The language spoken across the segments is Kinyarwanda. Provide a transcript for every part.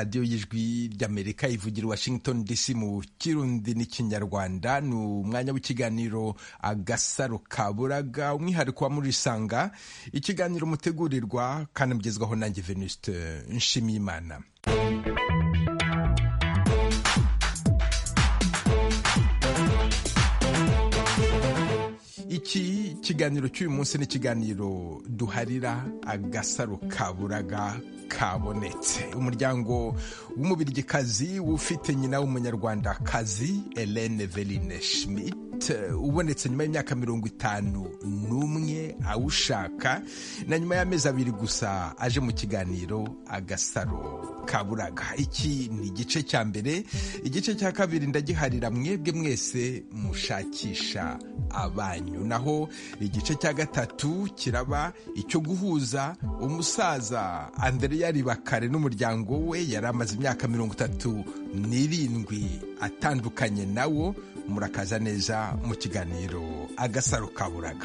radiyo y'ijwi ry'Amerika ivugira Washington DC mu Kirundi n'Ikinyarwanda. Ni umwanya w'ikiganiro Agasaro Kaburaga, umwihariko wa Murisanga, ikiganiro mutegurirwa kandi mugezwaho nanjye Venuste Nshimiyimana. Iki kiganiro cy'uyu munsi ni ikiganiro duharira agasaro kaburaga kabonetse. Umuryango w'umubirigikazi ufite nyina w'umunyarwandakazi Hélène Eveline Schmidt ubonetse nyuma y'imyaka 51 awushaka, na nyuma y'amezi 2 gusa aje mu kiganiro Agasaro Kaburaga. Iki ni igice cya mbere. Igice cya kabiri ndagiharira mwebwe mwese mushakisha abanyu, naho igice cya gatatu kiraba icyo guhuza umusaza Andrea Ribakare n'umuryango we yari amaze imyaka 37 atandukanye nawo. Murakaza neza mu kiganiro Agasaro Kaburaga.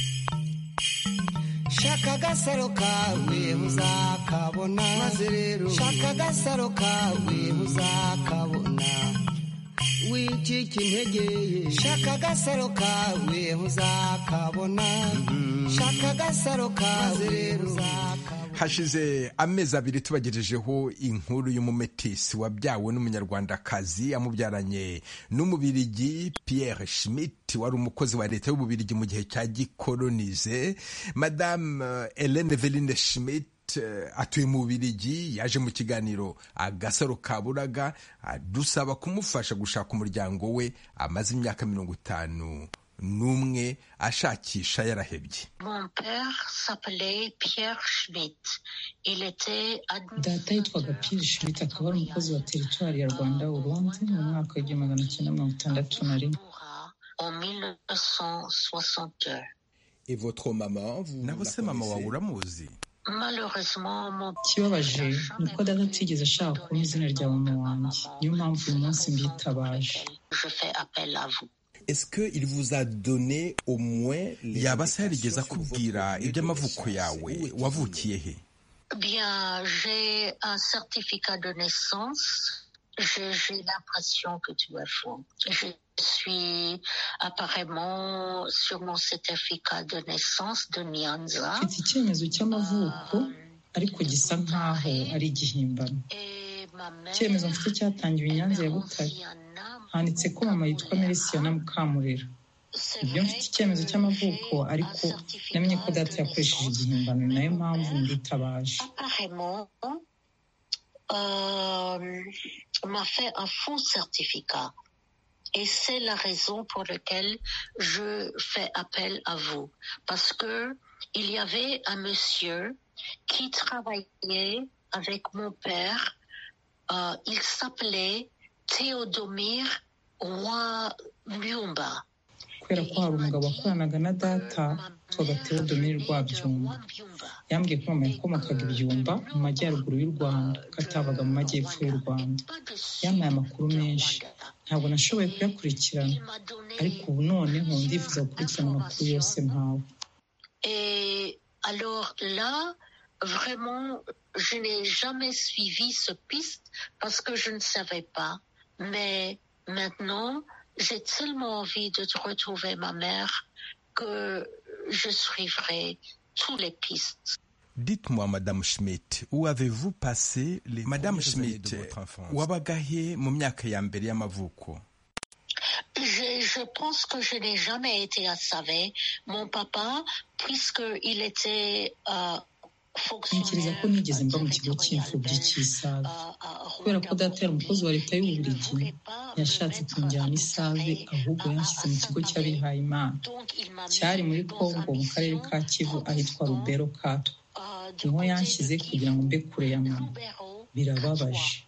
Shaka agasaro kawe muzakabona, maze rero shaka agasaro kawe muzakabona, wicika intege. Shaka agasaro kawe muzakabona, shaka agasaro kawe rero muzakabona. Hashize amezi 2 tubagejejeho inkuru y'umumetisi wabyawe n'umunyarwandakazi amubyaranye n'umubirigi Pierre Schmidt, wari umukozi wa leta y'ububirigi mu gihe cya gikolonize. Madame Hélène Eveline Schmidt atuye mu Bubirigi, yaje mu kiganiro Agasaro Kaburaga adusaba kumufasha gushaka umuryango we amaze imyaka 51 ashakisha yarahebye. Mon père s'appelait Pierre Schmidt. Il était data yitwaga Pierre Schmidt, akaba ari umukozi wa teritwari ya Rwanda Urundi mu mwaka wa 1961 en 1962. Et votre maman, naho se mama wawe uramuzi? Ikibabaje ni uko data atigeze ashaka kubona izina rya mama wanjye, niyo mpamvu uyu munsi mbitabaje. Est-ce que il vous a donné au moins yaba se yarigeze akubwira iby'amavuko yawe? Wavukiye he? Bien, j'ai un certificat de naissance. J'ai l'impression que tu as faux. Je suis apparemment sur mon certificat de naissance de Nyanza. Mfite icyemezo cy'amavuko ariko gisa nkaho ari igihimbano. Icyemezo mfite cyatangiwe i Nyanza ya Butare. Handitse ko mama yitwa Melisiana Mukamurera. Ibyo mfite icyemezo cy'amavuko ariko namenye ko data yakoresheje igihimbano, nayo mpamvu nditabaje. M'a fait un faux certificat. Et c'est la raison pour laquelle je fais appel à vous. Parce que il y avait un monsieur qui travaillait avec mon père. Il s'appelait Théodomir Rwabyumba. Kubera ko hari umugabo wakoranaga na data twaga Théodomir Rwabyumba. Yambwiye ko mama yakomokaga ibyumba mu majyaruguru y'u Rwanda, katabaga mu majyepfo y'u Rwanda. Yampaye amakuru menshi, ntabwo nashoboye kuyakurikirana, ariko ubu noneho ndifuza gukurikirana amakuru yose mpawe. Et alors là, vraiment, je n'ai jamais suivi ce piste parce que je ne savais pas. Mais maintenant, j'ai tellement envie de retrouver ma mère que je suivrai tous les pistes. Dites-moi, Madame Schmidt, où avez-vous passé les Madame Schmidt, wabagahe mu myaka ya mbere y'amavuko? Je pense que je n'ai jamais été à Save. Mon papa, puisqu'il était Ntekereza ko nigeze mba mu kigo cy'imfubyi cy'Isave. Kubera ko data yari umukozi wa leta y'Ububirigi, yashatse kunjyana Isave, ahubwo yanshyize mu kigo cy'abihaye Imana. Cyari muri Kongo mu karere ka Kivu ahitwa Lubero Katwa. Niho yanshyize kugira ngo mbe kure ya mama. Birababaje.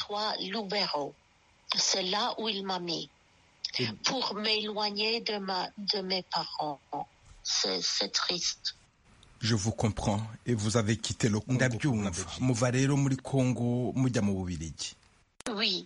C'est là où il m'a mis pour m'éloigner de mes parents. C'est triste. Je vous comprends. Et vous avez quitté le Congo. Ndabyumva. Muva rero muri Congo mujya mu Bubirigi. Oui.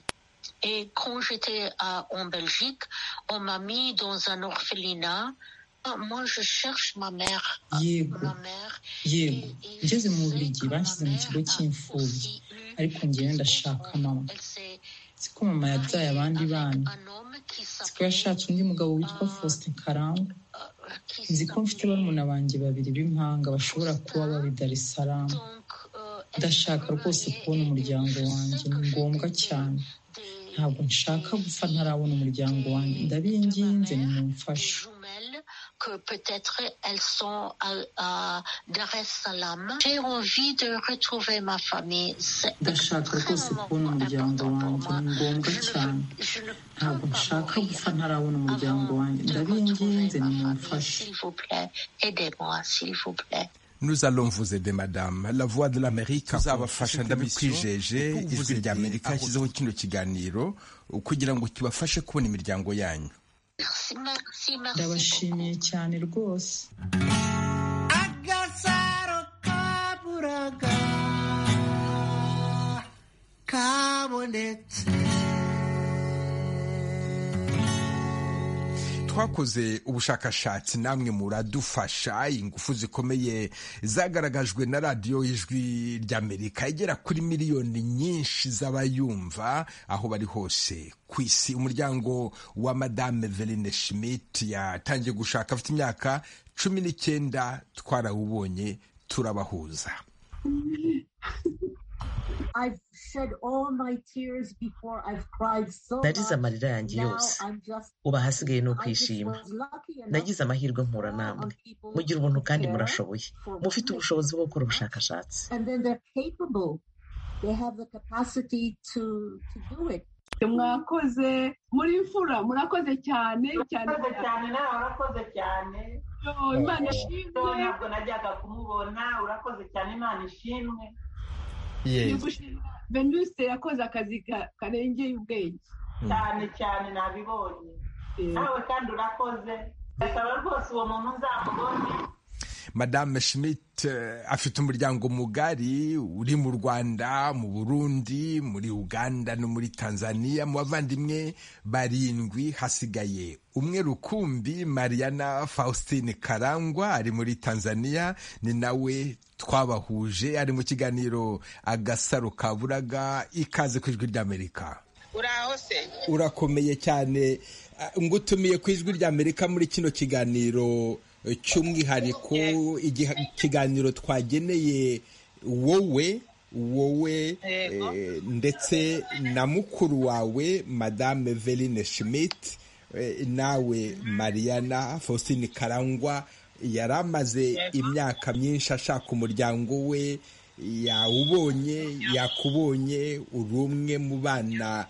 Et quand j'étais en Belgique, on m'a mis dans un orphelinat Moi, je cherche ma mère. Yego ngeze mu Bubiligi banshyize mu kigo cy'imfubyi ariko njyewe ndashaka mama. Siko mama yabyaye abandi bana, siko yashatse undi mugabo witwa Faustin Karangwa. Nzi ko mfite barumuna banjye babiri b'impanga bashobora kuba bari Dar es Salaam. Ndashaka rwose kubona umuryango wanjye, ni ngombwa cyane. Ntabwo nshaka gupfa ntarabona umuryango wanjye, ndabinginze nimumfashe. Que peut-être elles sont à Dar es Salaam. J'ai envie de retrouver ma famille. Ndashaka rwose kubona umuryango wanjye, ni ngombwa cyane. Ntabwo nshaka gupfa ntarabona umuryango wanjye, ndabinginze nimumfashe. S'il vous plaît, aidez-moi, s'il vous plaît. Nous allons vous aider, madame. La voix de l'Amérique tuzabafasha, ndabikwijeje. Ijwi ry'Amerika yashyizeho kino kiganiro kugira ngo kibafashe kubona imiryango yanyu. Ndabashimiye cyane rwose. Agasaro kaburaga kabonetse. Twakoze ubushakashatsi namwe muradufasha. Ingufu zikomeye zagaragajwe na radiyo y'Ijwi ry'Amerika igera kuri miliyoni nyinshi z'abayumva aho bari hose ku isi. Umuryango wa Madame Veline Schmidt yatangiye gushaka afite imyaka 19. Twarawubonye turabahuza. Narize amarira yanjye yose, ubu hasigaye no kwishima. Nagize amahirwe mpura namwe, mugira ubuntu kandi murashoboye, mufite ubushobozi bwo gukora ubushakashatsi. Mwakoze muri mfura, murakoze cyane cyane nawe urakoze cyane. Imana ishimwe. Ntabwo najyaga kumubona, urakoze cyane, Imana ishimwe. Venuste yakoze akazi karengeye ubwenge cyane nabibonye. Nawe kandi urakoze, ndasaba rwose uwo muntu nzamubone. Madame Schmidt afite umuryango mugari uri mu Rwanda, mu Burundi, muri Uganda no muri Tanzania. Mu bavandimwe 7 hasigaye umwe rukumbi. Mariana Faustine Karangwa ari muri Tanzania, ni nawe twabahuje, ari mu kiganiro Agasaro Kaburaga. Ikaze ku Ijwi ry'Amerika. Uraho se? Urakomeye cyane. Ngutumiye ku Ijwi ry'Amerika muri kino kiganiro cy'umwihariko, ikiganiro twageneye wowe ndetse na mukuru wawe Madame Veline Schmidt. Nawe Mariana Faustine Karangwa yaramaze imyaka myinshi ashaka umuryango we, yawubonye, yakubonye. Uri umwe mu bana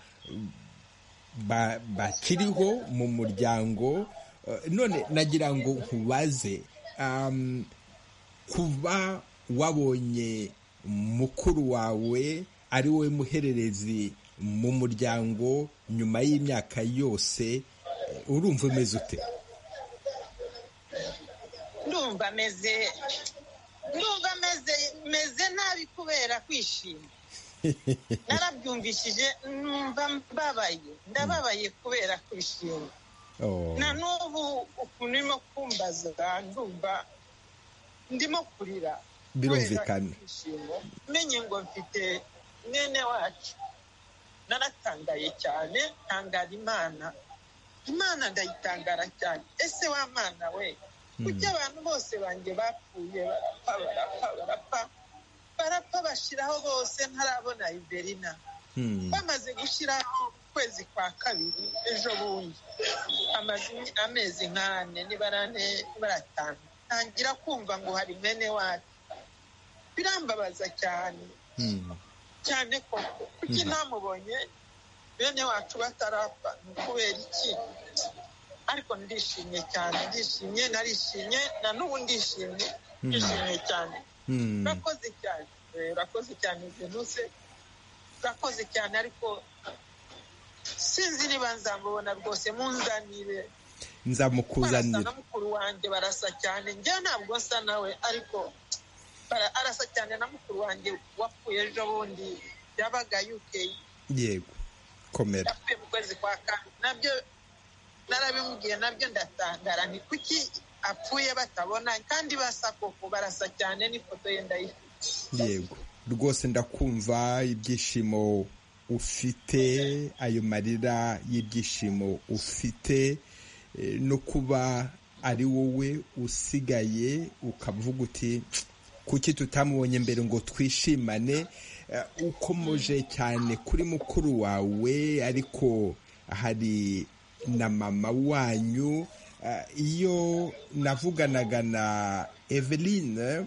bakiriho mu muryango. None nagira ngo nkubaze, kuba wabonye mukuru wawe ari wowe muhererezi mu muryango nyuma y'imyaka yose, urumva umeze ute? Ndumva meze nabi kubera kwishima. Narabyumvishije, numva ndababaye kubera kwishima. Na n'ubu ukuntu urimo kumbaza ndumva ndimo kurira. Birumvikana. Menye ngo mfite mwene wacu, naratangaye cyane, tangara Imana ndayitangara cyane. Ese wa Mana we, kuki abantu bose banjye bapfuye, barapfa bashiraho bose, ntarabona Iverina. Bamaze gushyiraho kwezi kwa kabiri ejo bundi, amezi 4 niba 5, ntangira kumva ngo hari mwene wacu. Birambabaza cyane cyane koko, kuki namubonye bene wacu batarapfa, kubera iki? Ariko ndishimye cyane, narishimye, na n'ubu ndishimye cyane. Urakoze cyane Venuse, urakoze cyane. Ariko sinzi niba nzamubona rwose, munzanire. Nzamukuzanira. Na mukuru wanjye barasa cyane, njye ntabwo nsa nawe, ariko arasa cyane na mukuru wanjye wapfuye ejo bundi, yabaga UK. Yego, komera. Yapfuye mu kwezi kwa 4, nabyo narabimubwiye, nabyo ndatangara. Ni kuki apfuye batabona kandi basa koko barasa cyane n'ifoto ye ndayifite. Yego rwose ndakumva ibyishimo ufite, ayo marira y'ibyishimo ufite, no kuba ari wowe usigaye ukavuga uti kuki tutamubonye mbere ngo twishimane. Ukomoje cyane kuri mukuru wawe, ariko hari na mama wanyu. Iyo navuganaga na Eveline,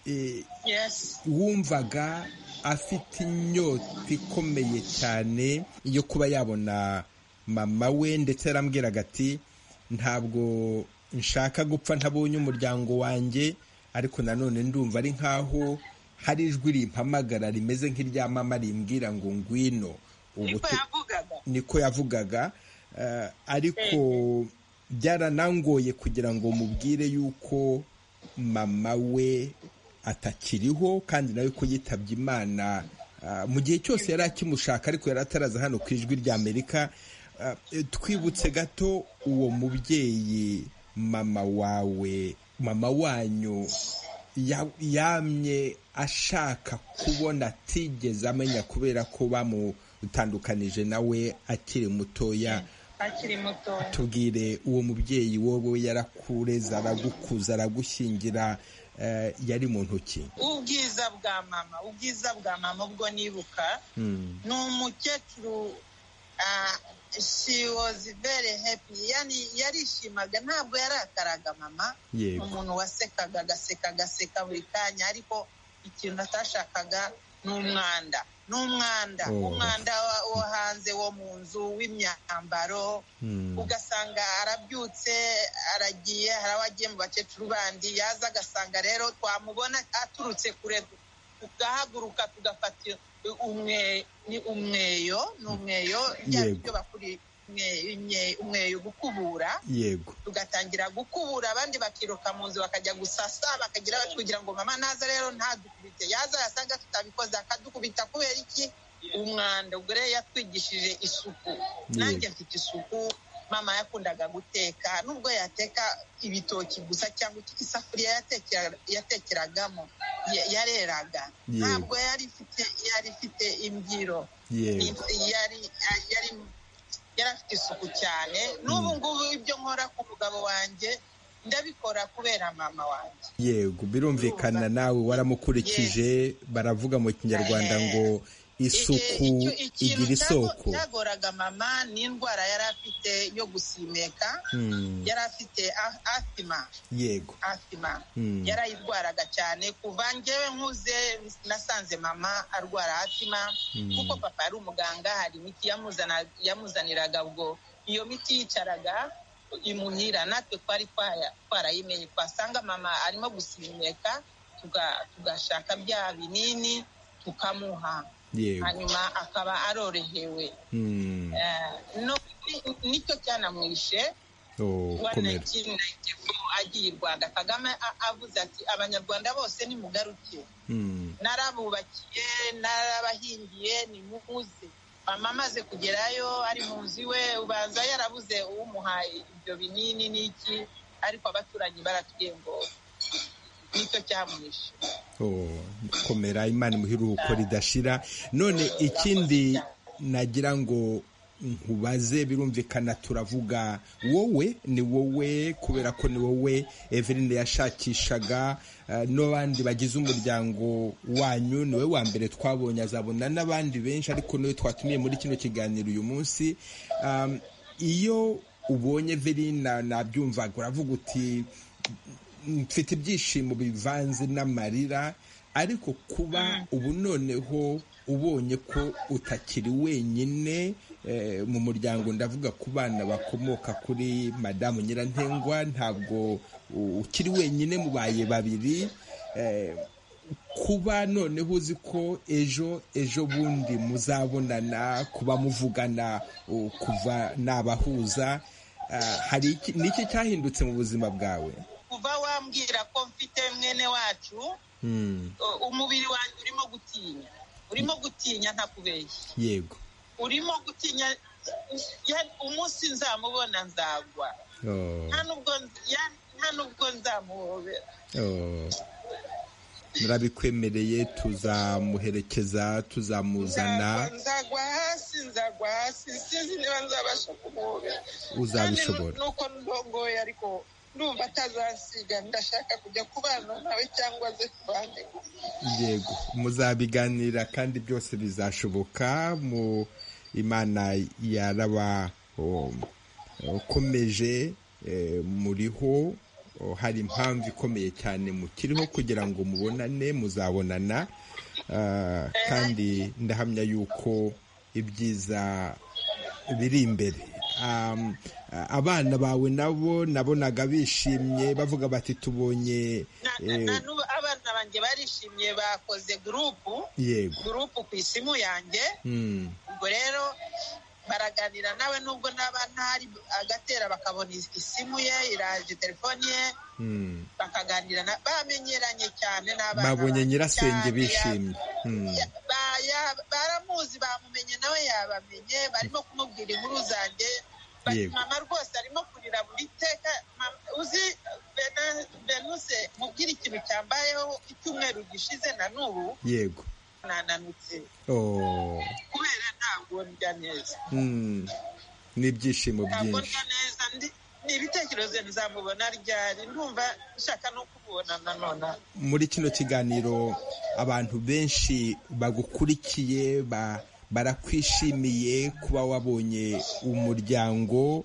wumvaga afite inyota ikomeye cyane yo kuba yabona mama we, ndetse yarambwiraga ati ntabwo nshaka gupfa ntabonye umuryango wanjye, ariko nanone ndumva ari nkaho hari ijwi rimpamagara rimeze nk'irya mama rimbwira ngo ngwino. Niko yavugaga, ariko byaranangoye kugira ngo mubwire yuko mama we atakiriho, kandi nawe ko yitabye Imana mu gihe cyose yari akimushaka, ariko yari ataraza hano ku ijwi rya Amerika. Twibutse gato uwo mubyeyi mama wawe, mama wanyu yamye ashaka kubona atigeze amenya kubera ko bamutandukanije nawe akiri mutoya. Tubwire uwo mubyeyi, wowe yarakureze, aragukuza, aragushyingira, yari mu ntoki. Ubwiza bwa mama ubwo nibuka ni umukecuru. She was very happy, yani yarishimaga, ntabwo yarakaraga mama. Umuntu wasekaga agaseka buri kanya, ariko ikintu atashakaga ni umwanda wo hanze, wo mu nzu, w'imyambaro. Ugasanga arabyutse aragiye, hari abagiye mu bakecuru bandi, yaza agasanga rero twamubona aturutse kure, tugahaguruka tugafata umweyo byo bakuri umweyo gukubura. Tugatangira gukubura, abandi bakiruka mu nzu bakajya gusasa, bakagira batwigira ngo mama naza rero ntadukubite, yaza yasanga tutabikoze akadukubita. Kubera iki? Umwanda. Ubwo rero yatwigishije isuku. Nanjye mfite isuku. Mama yakundaga guteka, nubwo yateka ibitoki gusa cyangwa isafuriya yatekeragamo yareraga, ntabwo yari ifite imbyiro. Yari afite isuku cyane. N'ubu ngubu ibyo nkora ku mugabo wanjye ndabikora kubera mama wanjye. Yego, birumvikana nawe waramukurikije. Baravuga mu Kinyarwanda ngo isuku igira isoko. Cyagoraga mama ni indwara yari afite yo gusimeka. Yari afite asima. Yego, asima yarayirwaraga cyane. Kuva njyewe nkuze nasanze mama arwara asima, kuko papa ari umuganga. Hari imiti yamuzaniraga, ubwo iyo miti yicaraga imuhira, natwe twari twarayimenye. Twasanga mama arimo gusimeka, tugashaka bya binini tukamuha, hanyuma akaba arorohewe. Nicyo cyanamwishe. Agiye i Rwanda, Kagame avuze ati abanyarwanda bose nimugaruke, narabubakiye, narabahingiye, nimuze. Mama amaze kugerayo ari mu nzu iwe, ubanza yarabuze uwumuhaye ibyo binini n'iki, ariko abaturanyi baratubwiye ngo nicyo cyamwishe. Komera, Imana imuhiruko ridashira. None ikindi nagira ngo nkubaze, birumvikana turavuga wowe, ni wowe kubera ko ni wowe Eveline yashakishaga, n'abandi bagize umuryango wanyu niwe wa mbere twabonye, azabona n'abandi benshi, ariko niwe twatumiye muri kino kiganiro uyu munsi. Iyo ubonye Eveline nabyumvaga, uravuga uti mfite ibyishimo bivanze n'amarira, ariko kuba ubu noneho ubonye ko utakiri wenyine mu muryango, ndavuga ku bana bakomoka kuri Madamu Nyirantengwa, ntabwo ukiri wenyine, mubaye babiri. Kuba noneho uzi ko ejo bundi muzabonana, kuba muvugana, kuva nabahuza, hari niki cyahindutse mu buzima bwawe? Kuva wambwira ko mfite mwene wacu, umubiri wanjye urimo gutinya ntakubeshya. Yego, urimo gutinya umunsi nzamubona nzagwa nta nubwo nzamuhobera. murabikwemereye tuzamuherekeza tuzamuzana. nzagwa hasi sinzi niba nzabasha kumuhobera. uzabishobora nuko ndongoye ariko ndumva atazasiga, ndashaka kujya kubana nawe cyangwa ze kubane. yego muzabiganira kandi byose bizashoboka. mu Imana yaraba ukomeje muriho, hari impamvu ikomeye cyane mukiriho kugira ngo mubonane, muzabonana, kandi ndahamya yuko ibyiza biri imbere. Abana bawe nabo nabonaga bishimye bavuga bati tubonye. Abana banjye barishimye, bakoze gurupu ku isimu yanjye. ubwo rero baraganira nawe, nubwo naba ntari agatera bakabona isimu ye iraje, telefoni ye, bakaganira, bamenyeranye cyane n'abana. babonye nyirasenge bishimye. baramuzi, bamumenye nawe yabamenye, barimo kumubwira inkuru zanjye. Mama rwose arimo kurira buri teka. Uzi Venuse, mubwira ikintu cyambayeho icyumweru gishize na n'ubu. Yego, nananutse kubera ntabwo ndya neza. n'ibyishimo byinshi. Ntabwo ndya neza, ni ibitekerezo nzamubona ryari, ndumva nshaka no kubona nanone. Muri kino kiganiro abantu benshi bagukurikiye barakwishimiye kuba wabonye umuryango.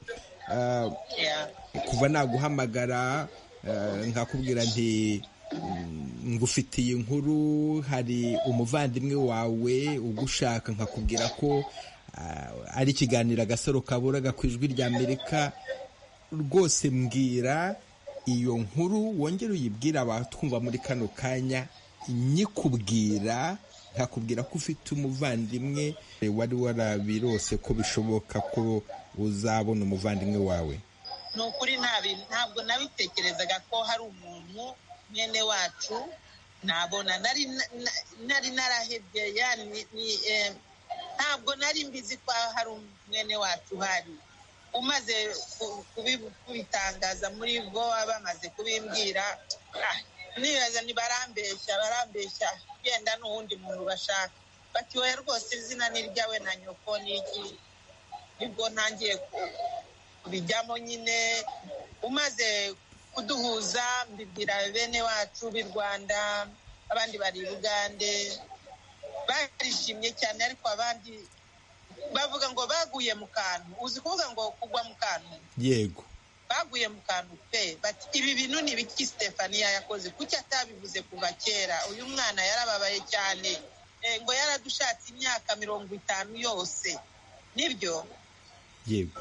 kuva naguhamagara nkakubwira nti ngufitiye inkuru, hari umuvandimwe wawe ugushaka, nkakubwira ko ari ikiganiro Agasaro Kaburaga ku Ijwi ry'Amerika. rwose mbwira iyo nkuru, wongere uyibwira abatwumva muri kano kanya. nyikubwira nkakubwira ko ufite umuvandimwe, wari warabirose ko bishoboka ko uzabona umuvandimwe wawe. Ni ukuri ntabwo nabitekerezaga ko hari umuntu mwene wacu nabona. nari narahebye, yani ntabwo nari mbizi ko hari umwene wacu hari. umaze kubitangaza muri bo, bamaze kubimbwira, nibaza barambeshya yenda n'uwundi muntu bashaka. bati wowe rwose izina ni ryawe na nyoko n'iki. nibwo ntangiye kubijyamo nyine. umaze kuduhuza mbibwira bene wacu b'i Rwanda, abandi bari i Bugande, barishimye cyane, ariko abandi bavuga ngo baguye mu kantu. uzi kuvuga ngo kugwa mu kantu? Yego, baguye mu kantu pe. bati ibi bintu ni ibiki Stefania yakoze, kuki atabivuze kuva kera? uyu mwana yarababaye cyane, ngo yaradushatse imyaka 50 yose. nibyo? Yego.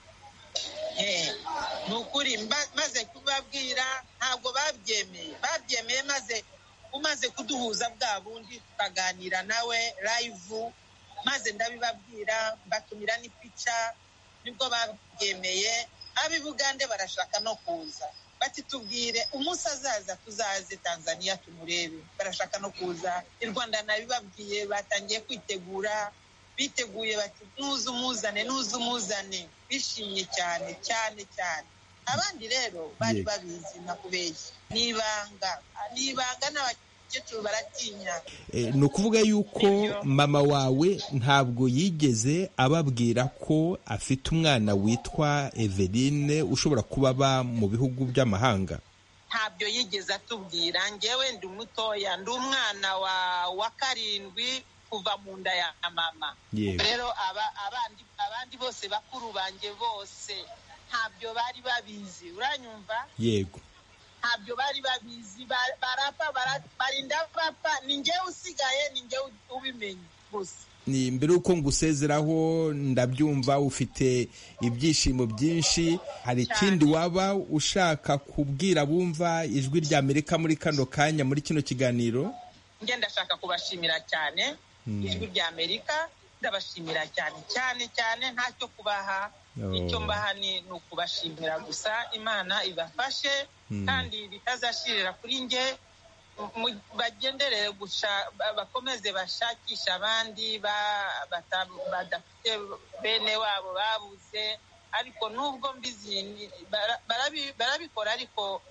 ni ukuri maze kubabwira ntabwo babyemeye. maze umaze kuduhuza bwa bundi tukaganira nawe live, maze ndabibabwira, batumira n'ipica, nibwo babyemeye. ab'i Bugande barashaka no kuza, bati tubwire umunsi azaza tuzaze Tanzania tumurebe. barashaka no kuza i Rwanda, nabibabwiye, batangiye kwitegura, biteguye, bati nuza umuzane. bishimye cyane cyane cyane. abandi rero bari babizi, nakubeshya, nibanga n'abakecuru baratinya. ni ukuvuga yuko mama wawe ntabwo yigeze ababwira ko afite umwana witwa Eveline ushobora kuba aba mu bihugu by'amahanga? Ntabyo yigeze atubwira. njyewe ndi mutoya, ndi umwana wa 7 kuva mu nda ya mama. rero abandi bose bakuru banjye bose ntabyo bari babizi, uranyumva? Yego. ntabyo bari babizi, barapfa barinda bapfa, ni njyewe usigaye, ni njyewe ubimenye gusa. ni mbere uko ngusezeraho, ndabyumva ufite ibyishimo byinshi. hari ikindi waba ushaka kubwira bumva Ijwi ry'Amerika muri kano kanya, muri kino kiganiro? njye ndashaka kubashimira cyane Ijwi ry'Amerika, ndabashimira cyane cyane cyane. ntacyo kubaha, icyo mbaha ni ukubashimira gusa. Imana ibafashe kandi bitazashirira kuri njye. bagendere bakomeze bashakisha abandi badafite bene wabo babuze, ariko nubwo mbizi barabikora, ariko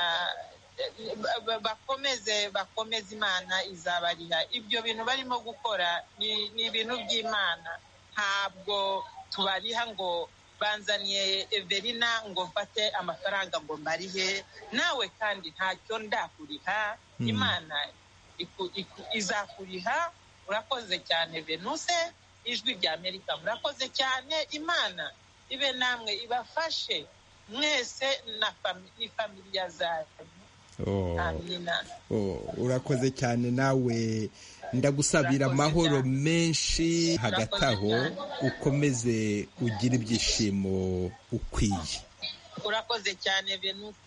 bakomeze Imana izabariha. Ibyo bintu barimo gukora ni ibintu by'Imana, ntabwo tubariha ngo banzaniye Everina ngo mfate amafaranga ngo mbarihe nawe, kandi ntacyo ndakuriha. Imana izakuriha. Urakoze cyane Venuse, Ijwi rya Amerika, murakoze cyane. Imana ibe namwe ibafashe mwese ni familia zanyu. Amina. Urakoze cyane nawe, ndagusabira amahoro menshi. Hagati aho ukomeze ugira ibyishimo ukwiye. Urakoze cyane Venuse.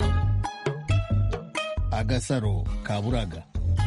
Agasaro kaburaga.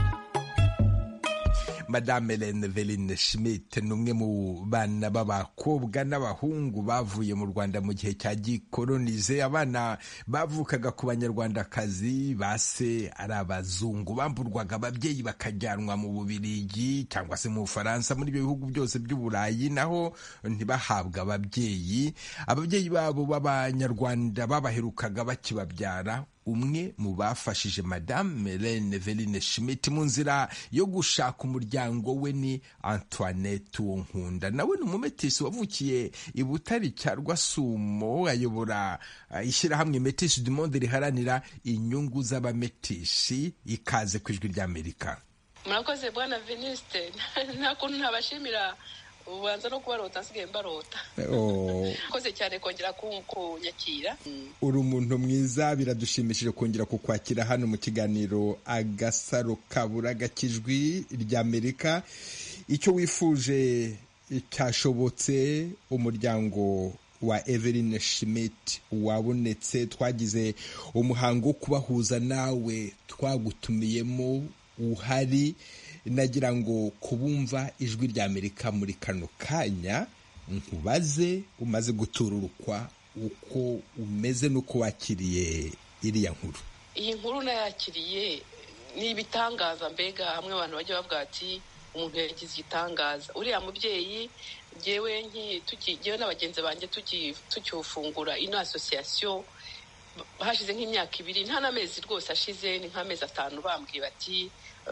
Madame Hélène Veline Schmidt ni umwe mu bana b'abakobwa n'abahungu bavuye mu Rwanda mu gihe cya gikolonize. Abana bavukaga ku banyarwandakazi, base ari abazungu, bamburwaga ababyeyi bakajyanwa mu Bubiligi cyangwa se mu Bufaransa, muri ibyo bihugu byose by'Uburayi, naho ntibahabwa ababyeyi. Ababyeyi babo b'abanyarwanda babaherukaga bakibabyara. Umwe mu bafashije Madame Hélène Veline Schmidt mu nzira yo gushaka umuryango we ni Antoinette Uwonkunda. Nawe ni umumetisi wavukiye i Butare cya Rwasumo, ayobora ishyirahamwe Métis du Monde riharanira inyungu z'abametisi. Ikaze ku Ijwi rya Amerika. Murakoze bwana Venuste, nta kuntu ntabashimira ubanza no kubarota, nsigaye mbarota. Koze cyane kongera kunyakira. Uri umuntu mwiza, biradushimishije kongera kukwakira hano mu kiganiro Agasaro kaburaga k'Ijwi rya Amerika. Icyo wifuje cyashobotse, umuryango wa Everine Schmidt wabonetse. Twagize umuhango wo kubahuza nawe, twagutumiyemo uhari. Nagira ngo kubumva Ijwi rya Amerika muri kano kanya nkubaze, umaze gutururukwa, uko umeze n'uko wakiriye iriya nkuru. Iyi nkuru nayakiriye ni ibitangaza, mbega hamwe abantu bajya bavuga ati umuntu yagize igitangaza. Uriya mubyeyi jewe n'abagenzi banjye tukiufungura ino association hashize nk'imyaka 2, nta n'amezi rwose ashize, ni nk'amezi 5, bambwiye bati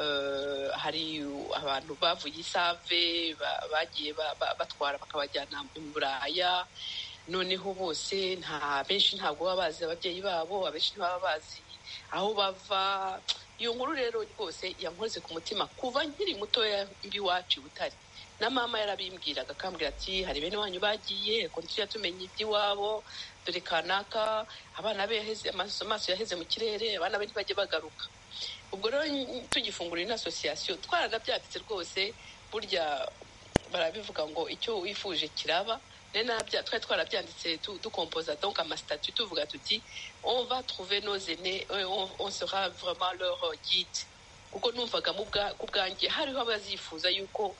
hari abantu bavuye Isave bagiye batwara bakabajyana mu Buraya, noneho bose benshi ntabwo baba bazi ababyeyi babo, abenshi ntibaba bazi aho bava. Iyo nkuru rero rwose yankoze ku mutima kuva nkiri mutoya mbi wacu Butare, na mama yarabimbwiraga, akambwira ati hari bene wanyu bagiye ko ntujya tumenya iby'iwabo, dore kanaka abana be yaheze amaso yaheze mu kirere, abana be ntibajye bagaruka. Ubwo rero tugifungura ino association twaranabyanditse rwose, burya barabivuga ngo icyo wifuje kiraba. Twari twarabyanditse dukompoza donc amastatut, tuvuga tuti on va trouver nos aînés, on sera vraiment leur guide. Kuko numvaga ku bwanjye hariho abazifuza yuko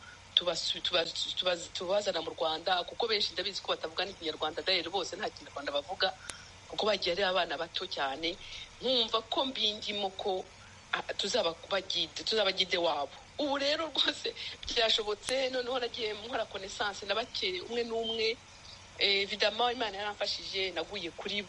tubazana mu Rwanda, kuko benshi ndabizi ko batavuga n'ikinyarwanda, rero bose nta kinyarwanda bavuga, kuko bagiye ari abana bato cyane. Nkumva ko mbindimo ko tuzabagide wabo. Ubu rero rwose byashobotse, noneho nagiye nkora connaissance na bake umwe n'umwe. Évidemment Imana yaramfashije, naguye kuri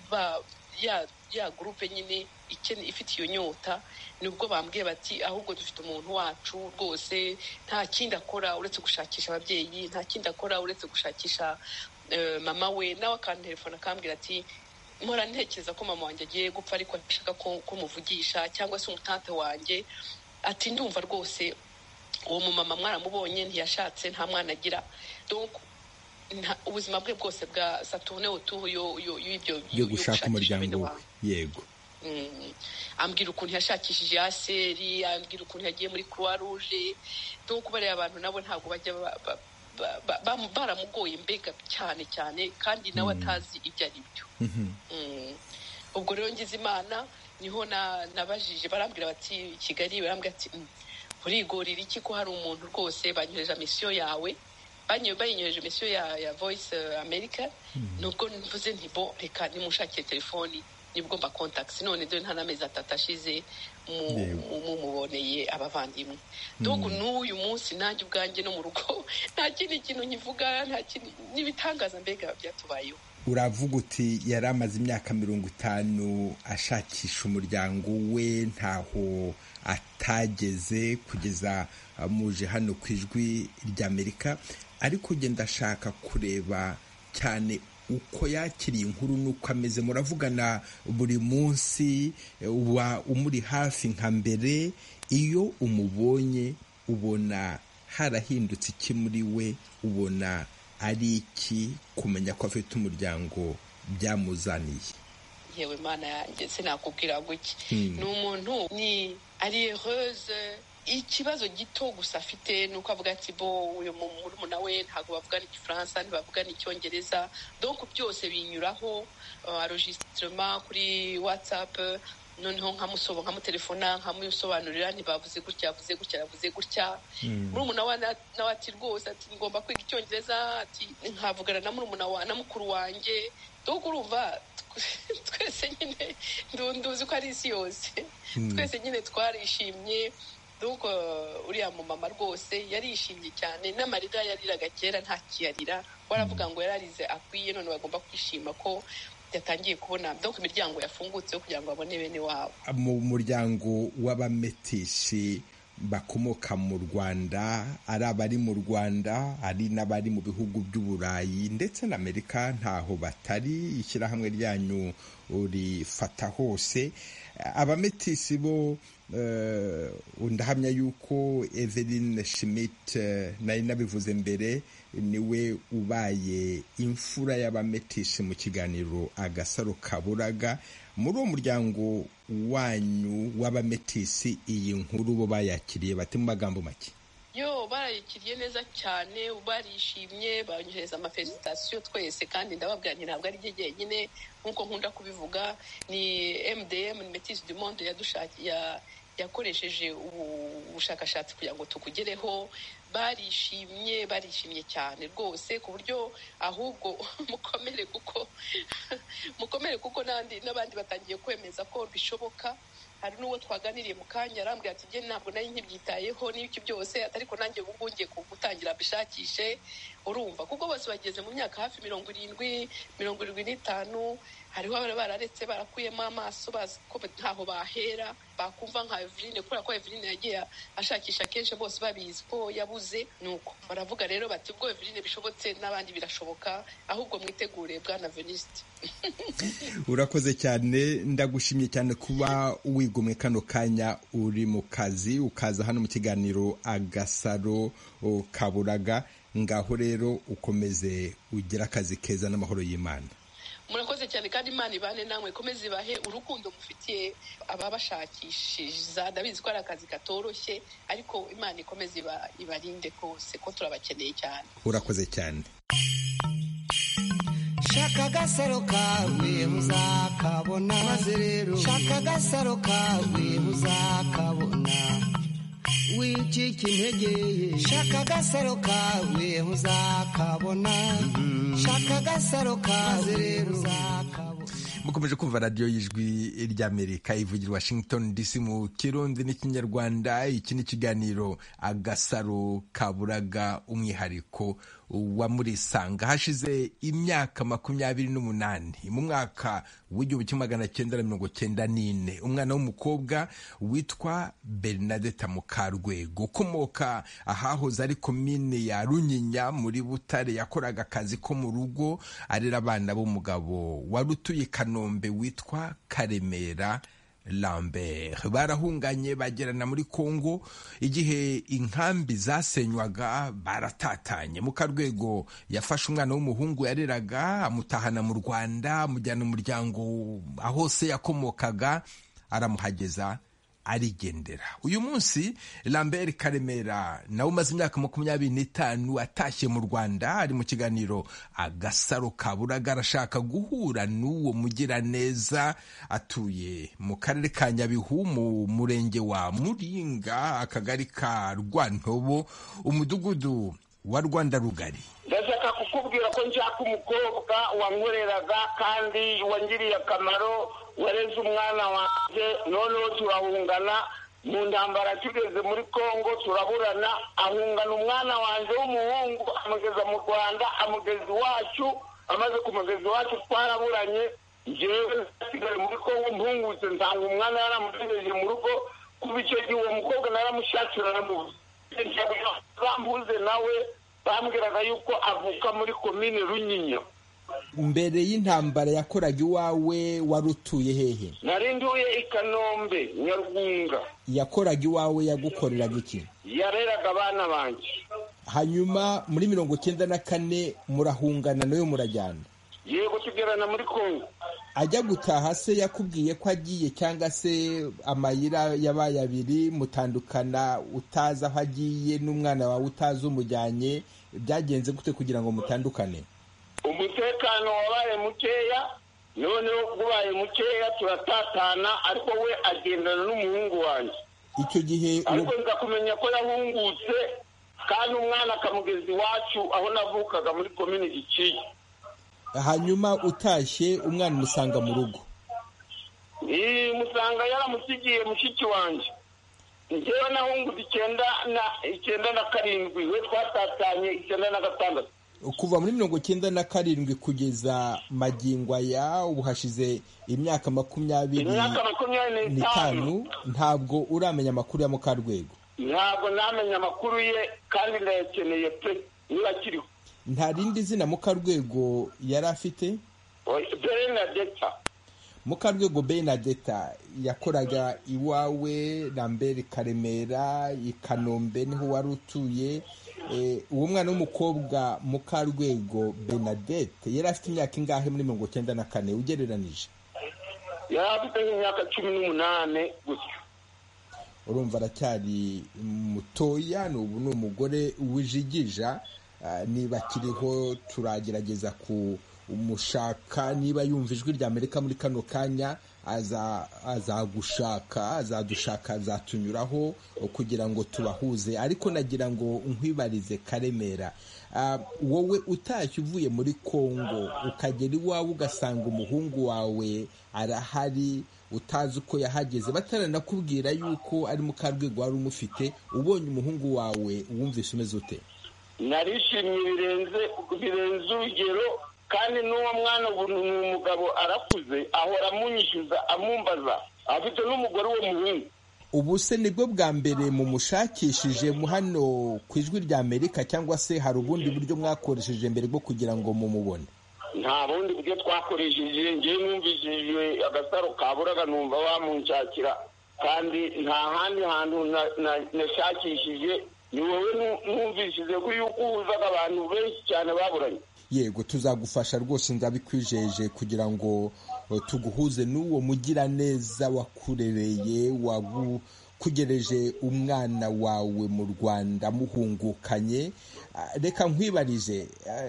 ya groupe nyine ifite iyo nyota. Nubwo bambwiye bati ahubwo dufite umuntu wacu rwose, nta kindi akora uretse gushakisha ababyeyi, nta kindi akora uretse gushakisha mama we. Nawe akantelefona akambwira ati mpora ntekereza ko mama wanjye agiye gupfa, ariko ashaka ko muvugisha, cyangwa se umutante wanjye. Ati ndumva rwose uwo mumama mwaramubonye, ntiyashatse, nta mwana agira, donc ubuzima bwe bwose bwa Saturne autour yo gushaka umuryango. Yego. Ambwira ukuntu yashakishije aseri, ambwira ukuntu yagiye muri Croix Rouge. Donc bariya abantu nabo ntabwo bajya baramugoye mbega cyane cyane, kandi nawe atazi ibyo ari byo. Ubwo rero ngize Imana, niho nabajije, barambwira bati Kigali, barambwira ati urigorira iki ko hari umuntu rwose banyoheje mission yawe, banyoheje mission ya Voice America. Nubwo mvuze nti bo reka nimushakire telefoni nibwo mba contacts none dore nta n'amezi 3 ashize muboneye abavandimwe donc n'uyu munsi nanjye ubwanjye no mu rugo nta kindi kintu nkivuga, nta kindi n'ibitangaza mbega byatubayeho. Uravuga uti yari amaze imyaka 50 ashakisha umuryango we, ntaho atageze kugeza muje hano ku Ijwi ry'Amerika, ariko ugenda ashaka kureba cyane uko yakiriye inkuru n'uko ameze. Muravugana buri munsi, uba umuri hafi nka mbere. Iyo umubonye ubona harahindutse iki muri we? Ubona ari iki kumenya ko afite umuryango byamuzaniye? Yewe Mana yanjye sinakubwira guki. Ni umuntu ni ari heureuse. Ikibazo gito gusa afite nuko avuga ati bo uyu murumuna we ntabwo bavugana igifaransa, ntibavugana icyongereza, donc byose binyuraho enregistrement kuri WhatsApp, noneho nkamutelefona nkamusobanurira ntibavuze gutya, yavuze gutya, yavuze gutya. Murumuna wa nawe ati rwose ati ngomba kwiga icyongereza, ati nkavugana na murumuna wa na mukuru wanjye. Donc urumva twese nyine nduzi ko ari isi yose, twese nyine twarishimye. Donc uriya mu mama rwose yarishimye cyane, n'amarira yariraga kera ntakiyarira. Waravuga ngo yararize akwiye, none bagomba kwishima ko yatangiye kubona donc imiryango yafungutse kugira ngo abone bene wabo. Mu muryango w'abametishi bakomoka mu Rwanda, ari abari mu Rwanda, ari n'abari mu bihugu by'Uburayi ndetse na Amerika, ntaho batari. Ishyirahamwe ryanyu urifata hose. Abametisi bo ndahamya yuko Eveline Schmidt nari nabivuze mbere niwe ubaye imfura y'abametishi mu kiganiro Agasaro Kaburaga. Muri uwo muryango wanyu w'abametisi iyi nkuru bo bayakiriye bate mu magambo make? Yo barayikiriye neza cyane, barishimye, banyohereza amafelicitation twese, kandi ndababwira nti ntabwo ari jye jyenyine nkuko nkunda kubivuga. Ni MDM, ni Métis du Monde yakoresheje ubushakashatsi kugira ngo tukugereho. Barishimye cyane rwose, ku buryo ahubwo mukomere kuko n'abandi batangiye kwemeza ko bishoboka. Hari n'uwo twaganiriye mu kanya arambwira ati njye ntabwo nari nkibyitayeho n'ibiki byose, ariko nanjye ubu ngiye gutangira bishakishe. Urumva kuko bose bageze mu myaka hafi 70-75. Hariho abari bararetse barakuyemo amaso, bazi ko ntaho bahera, bakumva nka Eveline, kubera ko Eveline yagiye ashakisha kenshi, bose babizi ko yabuze. Nuko baravuga rero bati ubwo Eveline bishobotse n'abandi birashoboka, ahubwo mwitegure bwana Veniste. Urakoze cyane, ndagushimye cyane kuba wigomwe kano kanya uri mu kazi ukaza hano mu kiganiro Agasaro Kaburaga. Ngaho rero ukomeze ugira akazi keza n'amahoro y'Imana. Murakoze cyane, kandi Imana ibane namwe, komeze ibahe urukundo mufitiye ababashakishiza. Ndabizi ko ari akazi katoroshye, ariko Imana ikomeze ibarinde kose, ko turabakeneye cyane. Urakoze cyane. Shaka agasaro kawe uzakabona, maze rero shaka agasaro kawe uzakabona, wicika intege. Shaka agasaro kawe uzakabona, shaka agasaro kawe rero uzakabona. Mukomeje kumva radiyo y'Ijwi ry'Amerika ivugira Washington DC mu Kirundi n'Ikinyarwanda. Iki ni ikiganiro Agasaro Kaburaga, umwihariko wa Murisanga. Hashize imyaka 28 mu mwaka w'1994 umwana w'umukobwa witwa Bernadette Mukarwego, ukomoka ahahoze ari komine ya Runyinya muri Butare, yakoraga akazi ko mu rugo arera abana b'umugabo wari utuye Kanombe witwa Karemera Lambert. Barahunganye bagerana muri Kongo. Igihe inkambi zasenywaga baratatanye. Mukarwego yafashe umwana w'umuhungu yareraga, amutahana mu Rwanda, amujyana umuryango aho se yakomokaga, aramuhageza arigendera. Uyu munsi Lambert Karemera nawe umaze imyaka 25 atashye mu Rwanda, ari mu kiganiro Agasaro Kaburaga. Arashaka guhura n'uwo mugiraneza. Atuye mu karere ka Nyabihu mu murenge wa Muringa, akagari ka Rwantobo, umudugudu wa Rwanda Rugari. Ndashaka kukubwira ko nshaka umukobwa wankoreraga kandi wangiriye akamaro, wareze umwana wanjye noneho turahungana mu ntambara tugeze muri Kongo turaburana ahungana umwana wanjye w'umuhungu amugeza mu Rwanda amugeza iwacu amaze kumugeza iwacu twaraburanye njyewe nasigaye muri Kongo mpungutse nsanga umwana yaramutegereje mu rugo kuba icyo gihe uwo mukobwa naramushakira bambuze nawe bambwiraga yuko avuka muri komine Runyinya. Mbere y'intambara yakoraga iwawe wari utuye hehe? Nari nduye i Kanombe Nyarwunga. Yakoraga iwawe yagukoreraga iki? Yareraga abana banjye. Hanyuma muri 94 murahungana nayo murajyana? Yego tugerana muri Kongo. Ajya gutaha se yakubwiye ko agiye cyangwa se amayira yabaye abiri mutandukana utaza aho agiye n'umwana wawe utazi umujyanye byagenze gute kugira ngo mutandukane? Umutekano wabaye mukeya noneho gubaye mukeya turatatana ariko we agendana n'umuhungu wanjye. Icyo gihe ariko nza kumenya ko yahungutse kandi umwana akamugeza iwacu aho navukaga muri komine Gikiye. Hanyuma utashye umwana umusanga mu rugo? Musanga yaramusigiye mushiki wanjye. Njyewe nahungutse 97 we twatatanye 96. Kuva muri 97 kugeza magingo aya ubu hashize imyaka 25 ntabwo uramenya amakuru ya Mukarwego? Ntabwo namenya amakuru ye kandi ndayakeneye pe niba kiriho. Nta rindi zina Mukarwego yari afite? Bernadetta. Mukarwego Bernadetta yakoraga iwawe Lambert Karemera i Kanombe niho wari utuye. Uwo mwana w'umukobwa Mukarwego Bernadette yari afite imyaka ingahe muri 94 ugereranije? Yari afite imyaka 18 gutyo. Urumva aracyari mutoya n'ubu ni umugore wijigija. Niba kiriho turagerageza umushaka niba yumva ijwi rya Amerika muri kano kanya azagushaka azadushaka azatunyuraho kugira ngo tubahuze. Ariko nagira ngo nkwibarize Karemera, wowe utashye uvuye muri Kongo ukagera iwawe ugasanga umuhungu wawe arahari utazi uko yahageze bataranakubwira yuko ari Mukarwego wari umufite, ubonye umuhungu wawe wumvise umeze ute? Narishimye birenze urugero kandi n'uwo mwana ubu ni umugabo arakuze ahora amunyishyuza amumbaza afite n'umugore wo muhungu. Ubu se nibwo bwa mbere mumushakishije hano ku ijwi rya Amerika cyangwa se hari ubundi buryo mwakoresheje mbere bwo kugira ngo mumubone? Nta bundi buryo twakoresheje, njye numvishije agasaro kaburaga numva bamunshakira kandi nta handi hantu nashakishije. Ni wowe numvishije ko yuko uhuzaga abantu benshi cyane baburanye. Yego tuzagufasha rwose ndabikwijeje kugira ngo tuguhuze n'uwo mugira neza wakurereye wagukugereje umwana wawe mu Rwanda muhungukanye. Reka nkwibarize,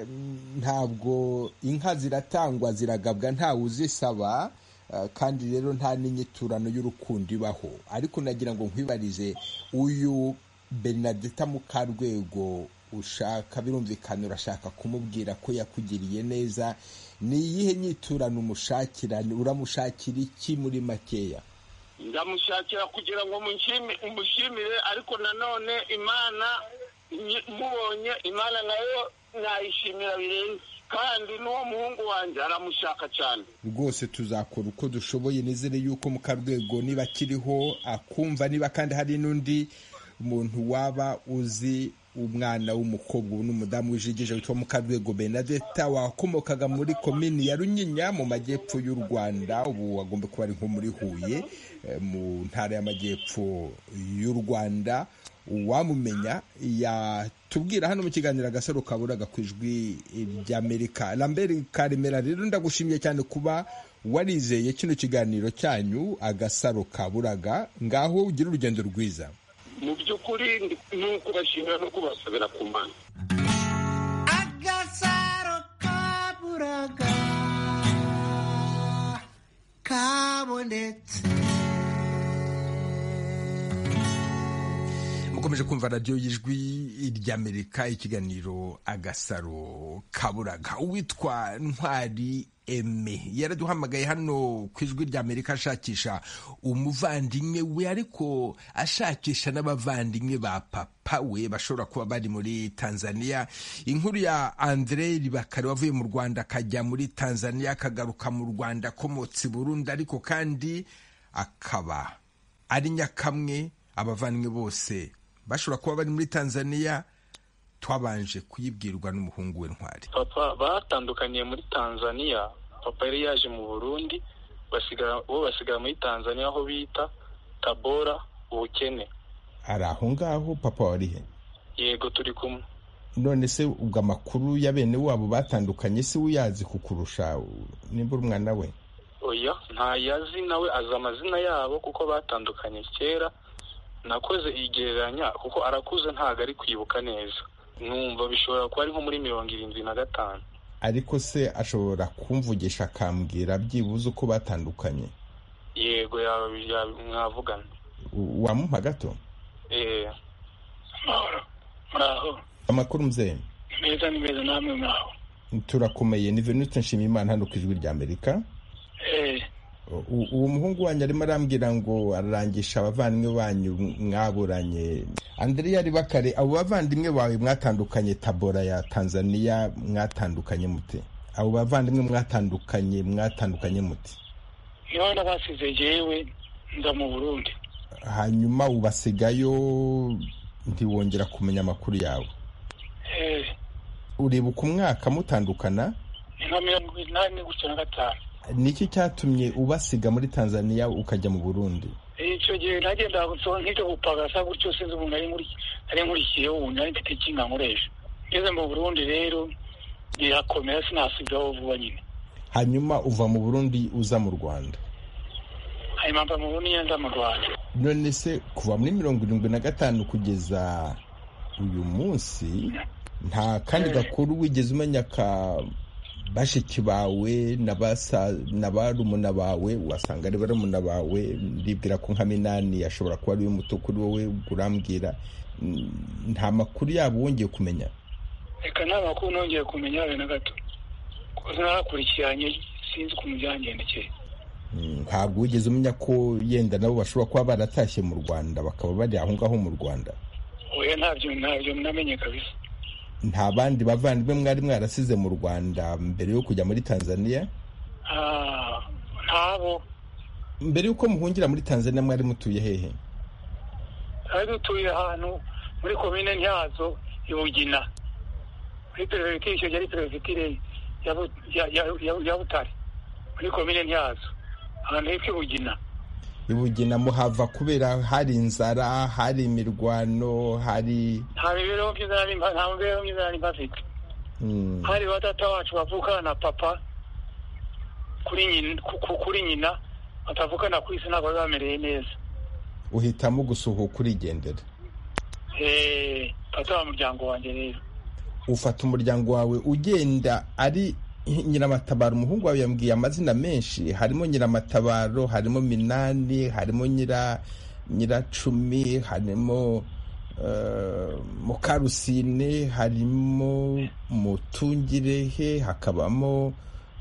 ntabwo inka ziratangwa ziragabwa ntawe uzisaba kandi rero nta n'inyiturano y'urukundo ibaho, ariko nagira ngo nkwibarize uyu Bernadetta Mukarwego ushaka birumvikana urashaka kumubwira ko yakugiriye neza, ni iyihe nyiturano umushakira? Uramushakira iki muri makeya? Ndamushakira kugira ngo umushimire ariko nanone Imana mubonye Imana nayo nayishimira birenze kandi n'uwo muhungu wanjye aramushaka cyane. Rwose tuzakora uko dushoboye, nizere yuko Mukarwego niba kiriho akumva, niba kandi hari n'undi umuntu waba uzi umwana w'umukobwa ubu n'umudamu wijigije witwa Mukarwego Bernadetta wakomokaga muri komini ya Runyinya mu majyepfo y'u Rwanda, ubu wagomba kuba ari nko muri Huye mu ntara y'amajyepfo y'u Rwanda, wamumenya yatubwira hano mu kiganiro agasaro kaburaga ku ijwi ry'Amerika. Lambert Karemera, rero ndagushimiye cyane kuba warizeye kino kiganiro cyanyu agasaro kaburaga. Ngaho ugira urugendo rwiza. Mu by'ukuri ni ukubashimira no kubasabira ku Mana. Agasaro kaburaga kabonetse. mukomeje kumva radiyo y'ijwi ry'Amerika, ikiganiro Agasaro Kaburaga. Uwitwa Ntwari Aime yaraduhamagaye hano ku ijwi ry'Amerika ashakisha umuvandimwe we, ariko ashakisha n'abavandimwe ba papa we bashobora kuba bari muri Tanzania. Inkuru ya Andre Ribakari wavuye mu Rwanda akajya muri Tanzania akagaruka mu Rwanda akomotse i Burundi, ariko kandi akaba ari nyakamwe. Abavandimwe bose bashobora kuba bari muri Tanzania. Twabanje kuyibwirwa n'umuhungu we Ntwari. Papa batandukaniye muri Tanzania. Papa yari yaje mu Burundi, basigara muri Tanzania aho bita Tabora Ubukene. Ari aho ngaho papa wari he? Yego, turi kumwe. None se ubwo amakuru ya bene wabo batandukanye se uyazi kukurusha nimba uri umwana we? Oya, ntayazi, nawe azi amazina yabo kuko batandukanye kera. Nakoze igereranya kuko arakuze ntago ari kwibuka neza. Numva bishobora kuba ari nko muri 75. Ariko se ashobora kumvugisha akambwira byibuze uko batandukanye? Yego, mwavugana. Wamumpa gato? Muraho. Amakuru mzee? Ni meza namwe muraho. Turakomeye. Ni Venuste Nshimiyimana hano ku ijwi ry'Amerika. Uwo muhungu wanyu arimo arambwira ngo ararangisha abavandimwe banyu mwaburanye. Andrea Ribakare, abo bavandimwe bawe mwatandukanye Tabora ya Tanzania mwatandukanye mute? Abo bavandimwe mwatandukanye mute? Niho nabasize jewe nza mu Burundi. Hanyuma ubasigayo ntiwongera kumenya amakuru yawe? Uribuka umwaka mutandukana? Ni 1995. Niki cyatumye ubasiga muri Tanzania ukajya mu Burundi? Icyo gihe nagenda nk'icyo gupagasa gutyo, sinzi umuntu ari nkurikiye ubu nari mfite ikinga nkoresha. Ngeze mu Burundi rero birakomera, sinasigaho vuba nyine. Hanyuma uva mu Burundi uza mu Rwanda? Hanyuma mva mu Burundi nza mu Rwanda. None se kuva muri 75 kugeza uyu munsi nta kandi gakuru wigeze umenya ka bashiki bawe n'abarumuna bawe? Wasanga ari barumuna bawe, ndibwira ko nka Minani yashobora kuba ari muto kuri wowe, urambwira nta makuru yabo wongeye kumenya? Reka nta makuru nongeye kumenya na gato, kuko narakurikiranye sinzi ukuntu byangendekeye. Ntabwo wigeze umenya ko yenda nabo bashobora kuba baratashye mu Rwanda bakaba bari aho ngaho mu Rwanda? Oya, ntabyo namenye kabisa. Nta bandi bavandimwe mwari mwarasize mu Rwanda mbere yo kujya muri Tanzania? Ntabo. Mbere yuko muhungira muri Tanzania mwari mutuye hehe? Ari dutuye ahantu muri komine Ntyazo Ibugina. Muri perefegitura, icyo yari perefegitura ya Butare. Muri komine Ntyazo. Ahantu hitwa Ibugina. Ibugina muhava kubera hari inzara, hari imirwano, hari nta mibereho myiza nari mbafite. Hari batata wacu bavukana na papa kuri nyina batavukana ku isi, ntabwo bamereye neza. Uhitamo gusuhuka urigendera? Fata wa muryango wanjye rero. Ufata umuryango wawe ugenda. Ari Nyiramatabaro umuhungu wawe yambwiye amazina menshi, harimo Nyiramatabaro, harimo Minani, harimo Nyiracumi, harimo Mukarusine, harimo Mutungirehe, hakabamo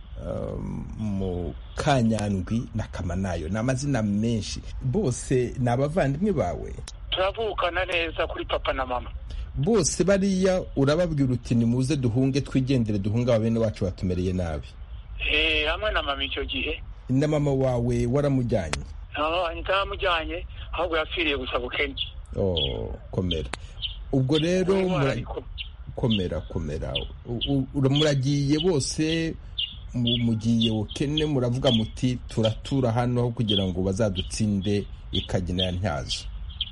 Mukanyandwi na Kamanayo. Ni amazina menshi. Bose ni abavandimwe bawe? Turavukana neza kuri papa na mama. Bose bariya urababwira uti nimuze duhunge twigendere, duhunga bene wacu batumereye nabi? Hamwe na mama icyo gihe. Na mama wawe waramujyanye? Ntamujyanye, ahubwo yapfiriye gusa Bukene. Komera. Ubwo rero komera. Muragiye bose, mugiye Bukene, muravuga muti turatura hano kugira ngo bazadutsinde Ikagina ya Ntyazo.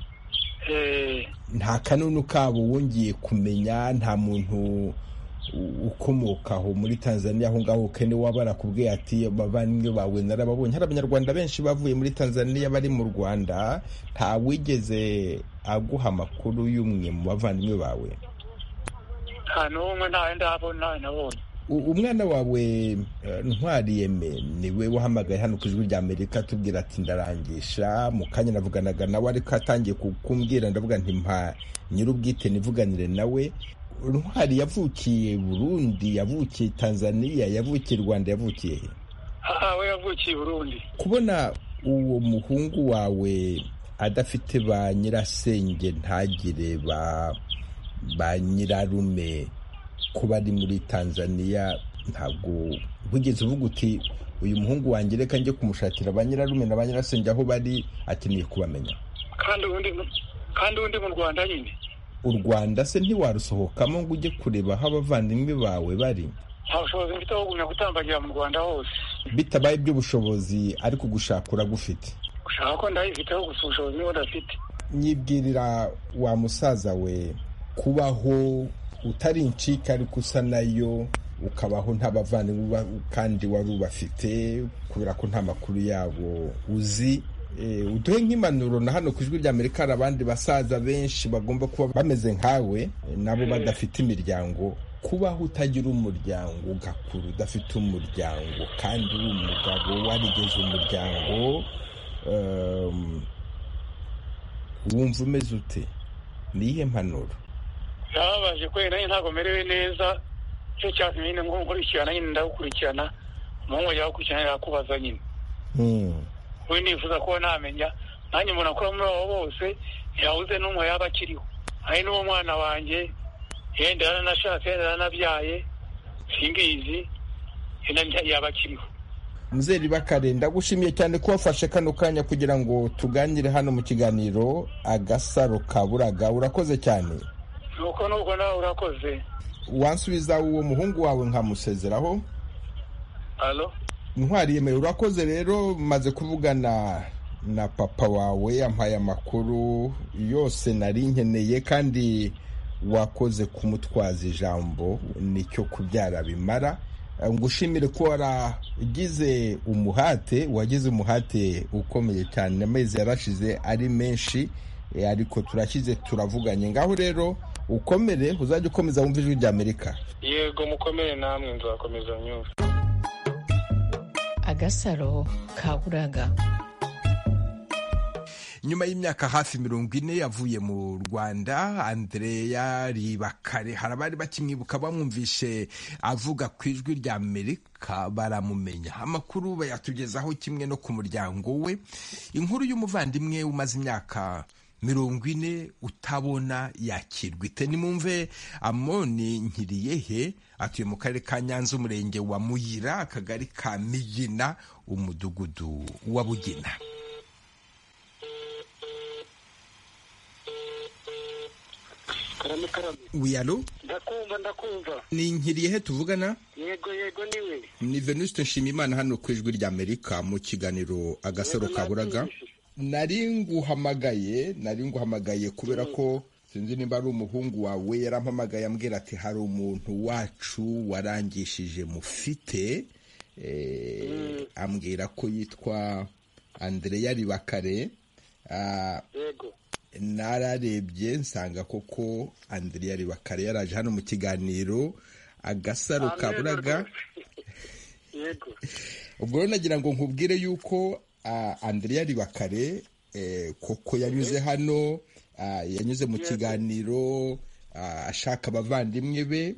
Nta kanunu kabo wongeye kumenya? Nta muntu ukomokaho muri Tanzania aho ngaho Bukene wabarakubwiye ati abavandimwe bawe narababonye? Hari abanyarwanda benshi bavuye muri Tanzania bari mu Rwanda. Nta wigeze aguha amakuru y'umwe mu bavandimwe bawe? Nta n'umwe, ntawe ndabona nabonye. umwana wawe Ntwari Aime niwe wahamagaye hano ku Ijwi ry'Amerika tubwira ati ndarangisha, mu kanya navuganaga nawe ariko atangiye kukumbwira ndavuga nti mpa nyir'ubwite nivuganire nawe. Ntwari yavukiye Burundi, yavukiye Tanzania, yavukiye Rwanda, yavukiye he? we yavukiye Burundi. Kubona uwo muhungu wawe adafite ba nyirasenge ntagire ba nyirarume kuba ari muri Tanzania, ntabwo wigeze uvuga uti uyu muhungu wanjye reka njye kumushakira ba nyirarume na ba nyirasenge aho bari, akeneye kubamenya? kandi undi mu Rwanda nyine. U Rwanda se ntiwarusohokamo ngo ujye kureba aho abavandimwe bawe bari? nta bushobozi mfite bwo kugumya gutambagira mu Rwanda hose. Bitabaye iby'ubushobozi ariko gushaka uragufite? Gushaka ko ndabifiteho, gusa ubushobozi niho ndafite. Nyibwirira wa musaza we, kubaho utari incika ariko usa nayo, ukabaho nta bavandimwe kandi wari ubafite kubera ko nta makuru yabo uzi. Uduhe nk'impanuro, na hano ku Ijwi ry'Amerika hari abandi basaza benshi bagomba kuba bameze nkawe, nabo badafite imiryango. Kubaho utagira umuryango, ugakura udafite umuryango kandi uri umugabo warigeze umuryango, wumva umeze ute? Nihe mpanuro? Yababaje kwera nanjye ntabwo merewe neza, cyo cyatumye nyine nkurikirana, nyine ndagukurikirana, umuhungu yagukurikirana yakubaza nyine. We nifuza kuba namenya, nanjye umuntu akora muri abo bose ntiyabuze n'umwe yaba akiriho. Hari n'uwo mwana wanjye yenda yaranashatse, yenda yaranabyaye, singizi yaba akiriho. Mzee Bakare, ndagushimiye cyane ko wafashe kano kanya kugira ngo tuganire hano mu kiganiro Agasaro Kaburaga. Urakoze cyane. Nuko nawe urakoze. Wansubiza uwo muhungu wawe nkamusezeraho? Allo? Ntwari Aime, urakoze rero. Maze kuvugana na papa wawe, yampaye amakuru yose nari nkeneye, kandi wakoze kumutwaza ijambo, nicyo kubyara bimara. Ngushimire ko wagize umuhate ukomeye cyane. Amezi yarashize ari menshi, ariko turashyize turavuganye. Ngaho rero ukomere, uzajya ukomeza wumva Ijwi ry'Amerika. Yego mukomere namwe, nzakomeza nyumva. Agasaro Kaburaga. Nyuma y'imyaka hafi 40 yavuye mu Rwanda, Andrea Ribakare hari abari bakimwibuka, bamwumvishe avuga ku Ijwi ry'Amerika baramumenya. Amakuru bayatugezaho kimwe no ku muryango we. Inkuru y'umuvandimwe umaze imyaka 40 utabona yakirwa ite? Nimumve Amoni Nkiriyehe, atuye mu karere ka Nyanza, umurenge wa Muyira, akagari ka Migina, umudugudu wa Bugina. Wiyalo? Ndakumva. Ni Nkiriyehe tuvugana? Yego niwe. Ni Venuste Nshimiyimana hano ku Ijwi ry'Amerika mu kiganiro Agasaro Kaburaga. Nari nguhamagaye kubera ko sinzi nimba ari umuhungu wawe yarampamagaye ambwira ati hari umuntu wacu warangishije mufite, ambwira ko yitwa Andrea Ribakare. Yego. Nararebye nsanga koko Andrea Ribakare yaraje hano mu kiganiro Agasaro Kaburaga. Yego. Ubwo nagira ngo nkubwire yuko Andrea Ribakare koko yanyuze hano, yanyuze mu kiganiro ashaka abavandimwe be.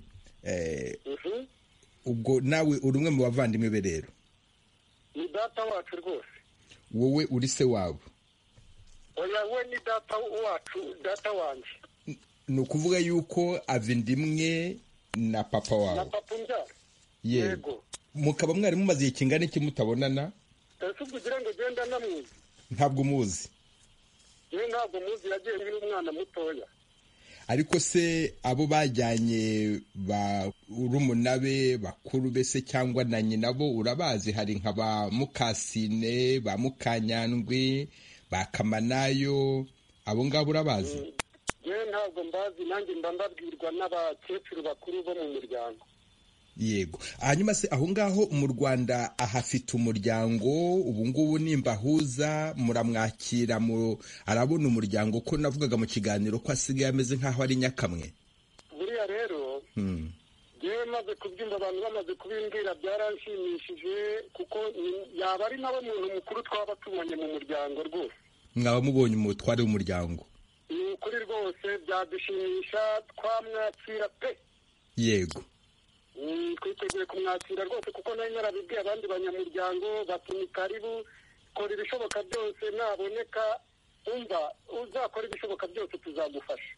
Ubwo nawe uri umwe mu bavandimwe be rero? Ni data wacu rwose. Wowe uri se wabo? Oya, we ni data wacu, data wanjye. Ni ukuvuga yuko avindimwe na papa wawe? Na papa umbyara. Yego. Mukaba mwari mumaze igihe kingana iki mutabonana? Ese kugira ngo genda namuzi? Ntabwo muzi? Ntabwo muzi, yagiye nkiri umwana mutoya. Ariko se abo bajyanye urumuna be bakuru be se cyangwa na nyina bo urabazi? Hari nka ba Mukasine, ba Mukanyandwi, ba Kamanayo, abo ngabo urabazi? Ntabwo mbazi, nanjye mba mbabwirwa n'abakecuru bakuru bo mu muryango. Yego. Hanyuma se aho ngaho mu Rwanda ahafite umuryango ubu ngubu nimba ahuza muramwakira, arabona umuryango ko navugaga mu kiganiro ko asigaye ameze nk'aho ari nyakamwe? Buriya rero yewe maze kubyumva abantu bamaze kubimbwira byaranshimishije kuko yaba ari nawe muntu mukuru twaba tubonye mu muryango rwose. mwaba mubonye umutware w'umuryango? ni ukuri rwose byadushimisha, twamwakira pe. yego twiteguye kumwakira rwose kuko nari narabibwiye abandi banyamuryango bati ni karibu, kora ibishoboka byose, naboneka umva uzakora ibishoboka byose tuzagufasha.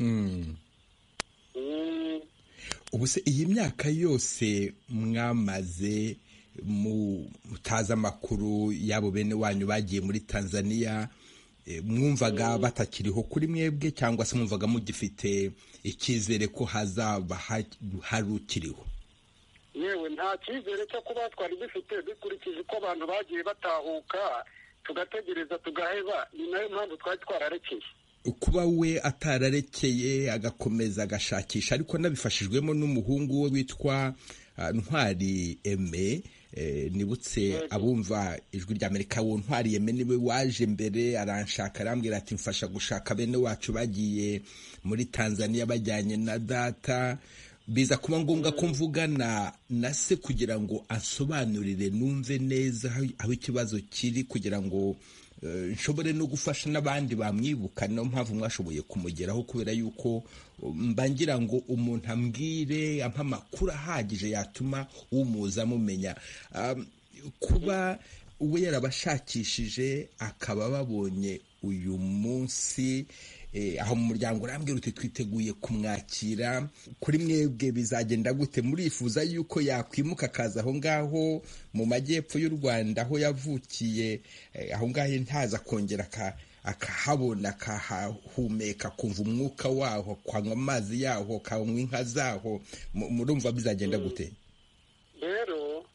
ubu se iyi myaka yose mwamaze mutazi amakuru y'abo bene wanyu bagiye muri Tanzania, mwumvaga batakiriho kuri mwebwe cyangwa se mwumvaga mugifite icyizere ko hazaba hari ukiriho? yewe nta cyizere cyo kuba twari dufite dukurikije uko abantu bagiye batahuka, tugategereza tugaheba. ni nayo mpamvu twari twararekeye. kuba we atararekeye agakomeza agashakisha, ariko nabifashijwemo n'umuhungu we witwa Ntwari Aime. nibutse abumva ijwi rya Amerika, wo Ntwari Aime niwe waje mbere aranshaka, arambwira ati mfasha gushaka bene wacu bagiye muri Tanzania bajyanye na data. biza kuba ngombwa ko mvugana na se kugira ngo ansobanurire numve neza aho ikibazo kiri, kugira ngo nshobore no gufasha n'abandi bamwibuka. niyo mpamvu mwashoboye kumugeraho, kubera yuko mbangira ngo umuntu ambwire, ampa amakuru ahagije yatuma umuza amumenya. kuba we yarabashakishije akaba babonye uyu munsi, aho mu muryango urambwira uti twiteguye kumwakira. kuri mwebwe bizagenda gute? murifuza yuko yakwimuka akaza aho ngaho mu majyepfo y'u Rwanda aho yavukiye, aho ngaho ntaza kongera akahabona, akahahumeka, kumva umwuka waho, kwanywa amazi yaho, kanywa inka zaho? murumva bizagenda gute? rero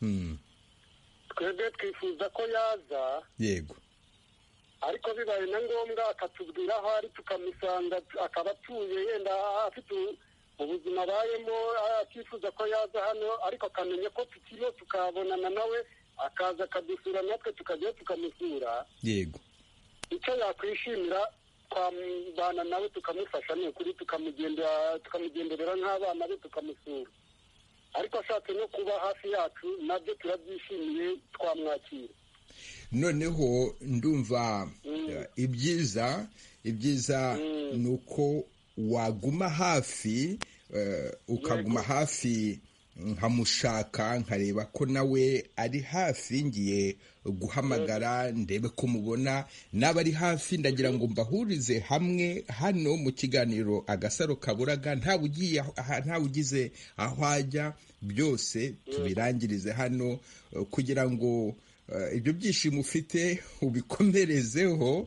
twebwe twifuza ko yaza, yego, ariko bibaye na ngombwa akatubwira aho ari tukamusanga, akaba atuye yenda afite ubuzima abayemo, akifuza ko yaza hano, ariko akamenya ko tukiriho tukabonana nawe, akaza akadusura natwe tukajyayo tukamusura. yego, icyo yakwishimira twabana nawe tukamufasha, ni ukuri tukamugenderera nk'abana be tukamusura. ariko ashatse no kuba hafi yacu nabyo turabyishimiye, twamwakira. noneho ndumva ibyiza ni uko waguma hafi, ukaguma hafi, nkamushaka nkareba ko nawe ari hafi. ngiye guhamagara ndebe ko mubona, n'aba ari hafi ndagira ngo mbahurize hamwe hano mu kiganiro Agasaro Kaburaga. ntawe ugize aho ajya, byose tubirangirize hano kugira ngo ibyo byishimo ufite ubikomerezeho.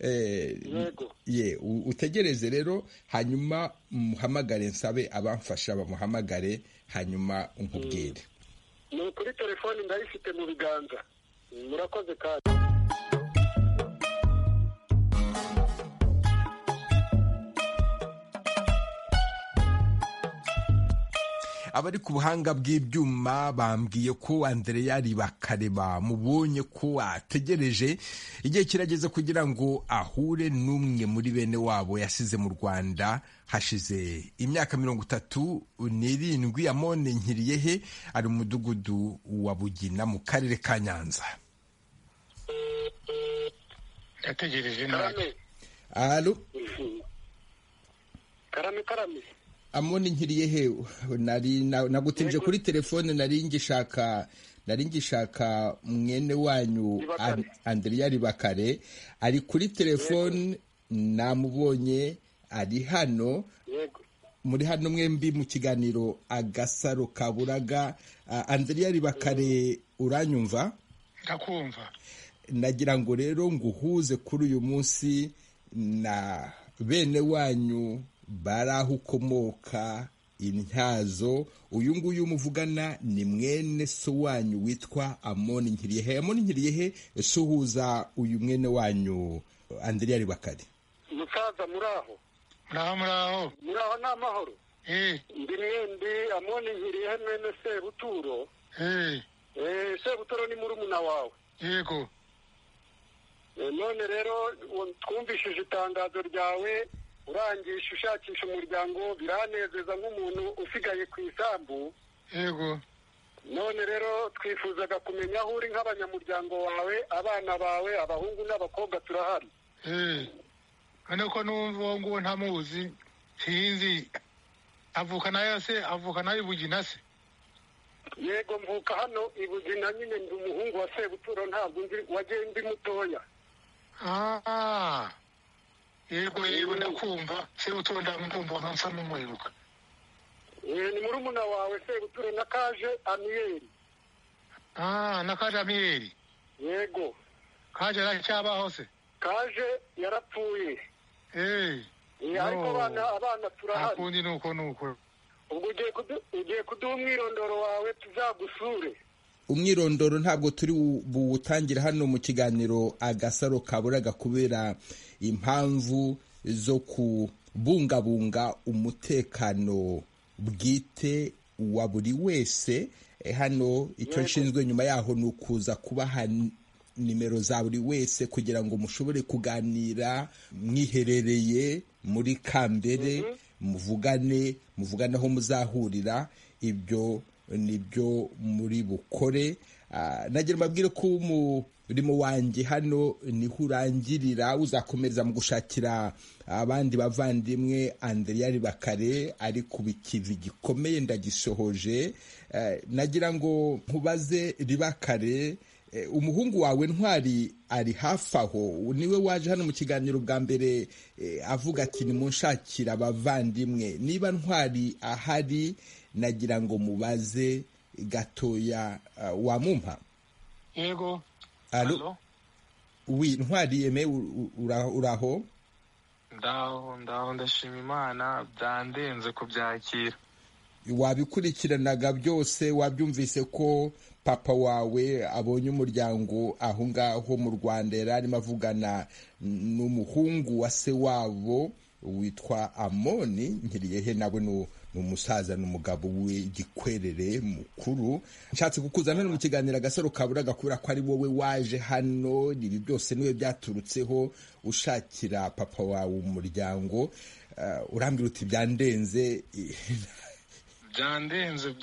utegereze rero, hanyuma muhamagare, nsabe abamfasha bamuhamagare, hanyuma unkubwire. ni ukuri telefoni ndayifite mu biganza. murakoze kandi. abari ku buhanga bw'ibyuma bambwiye ko Andrea Ribakare bamubonye ko ategereje. igihe kirageze kugira ngo ahure n'umwe muri bene wabo yasize mu Rwanda hashize imyaka 37. Amone Nkiriyehe ari mu mudugudu wa Bugina mu karere ka Nyanza. yategereje nawe. Allo, karame. Amone Nkiriyehe, nagutinje kuri telefone, nari ngishaka mwene wanyu Andrea Ribakare, ari kuri telefone, namubonye, ari hano. muri hano mwembi mu kiganiro Agasaro Kaburaga. Andrea Ribakare, uranyumva? ndakumva. nagira ngo rero nguhuze kuri uyu munsi na bene wanyu bari aho ukomoka, Intyazo. uyu nguyu muvugana ni mwene so wanyu witwa Amone Nkiriyehe. Amone Nkiriyehe, suhuza uyu mwene wanyu Andrea Ribakare. musaza muraho? muraho ni amahoro. ndi mwembi Amone Nkiriyehe mwene Sebuturo. Sebuturo ni murumuna wawe? yego. none rero twumvishije itangazo ryawe urangisha ushakisha umuryango biranezeza nk'umuntu usigaye ku isambu. Yego. None rero twifuzaga kumenya aho uri nk'abanyamuryango wawe, abana bawe, abahungu n'abakobwa turahari. Kane ko numva ngo ntamuzi sinzi avuka nayo se avuka nayo Bugina se. Yego mvuka hano Ibugina nyine ndi umuhungu wa Sebuturo ntabwo nzi wagiye ndi mutoya. Yego ndakumva Sebuturo ndakumva nsa n'umuheruka. Ni murumuna wawe Sebuturo na Kaje Amiyeri. Na Kaje Amiyeri. Yego. Kaje aracyabaho se? Kaje yarapfuye. Ariko abana turahari. Akundi nuko. Ubwo ugiye kuduha umwirondoro wawe tuzagusure. Umwirondoro ntabwo turi buwutangira hano mu kiganiro Agasaro Kaburaga kubera impamvu zo kubungabunga umutekano bwite wa buri wese. Hano icyo nshinzwe nyuma yaho ni ukuza kubaha nimero za buri wese kugira ngo mushobore kuganira mwiherereye muri Kambere, muvugane aho muzahurira. Ibyo nibyo muri bukore. Nagira mbabwire ko umurimo wanjye hano niho urangirira, uzakomereza mu gushakira abandi bavandimwe. Andrea Ribakare ari ku bikivi gikomeye ndagisohoje. Nagira ngo nkubaze Ribakare, umuhungu wawe Ntwari ari hafi aho? Niwe waje hano mu kiganiro bwa mbere avuga ati nimunshakira abavandimwe. Niba Ntwari ahari nagira ngo mubaze gatoya, wamumpa? Yego. Allo? Oui, Ntwari Aime uraho? Ndaho ndashima Imana, byandenze kubyakira. Wabikurikiranaga byose, wabyumvise ko papa wawe abonye umuryango aho ngaho mu Rwanda, yari arimo avugana n'umuhungu wa se wabo witwa Amoni Nkiriyehe, nawe ni umusaza n'umugabo w'igikwerere mukuru. Nshatse kukuzana hano mu kiganiro Agasaro Kaburaga kubera ko ari wowe waje hano, ibi byose niwe byaturutseho ushakira papa wawe umuryango. Urambwira uti byandenze. Byandenze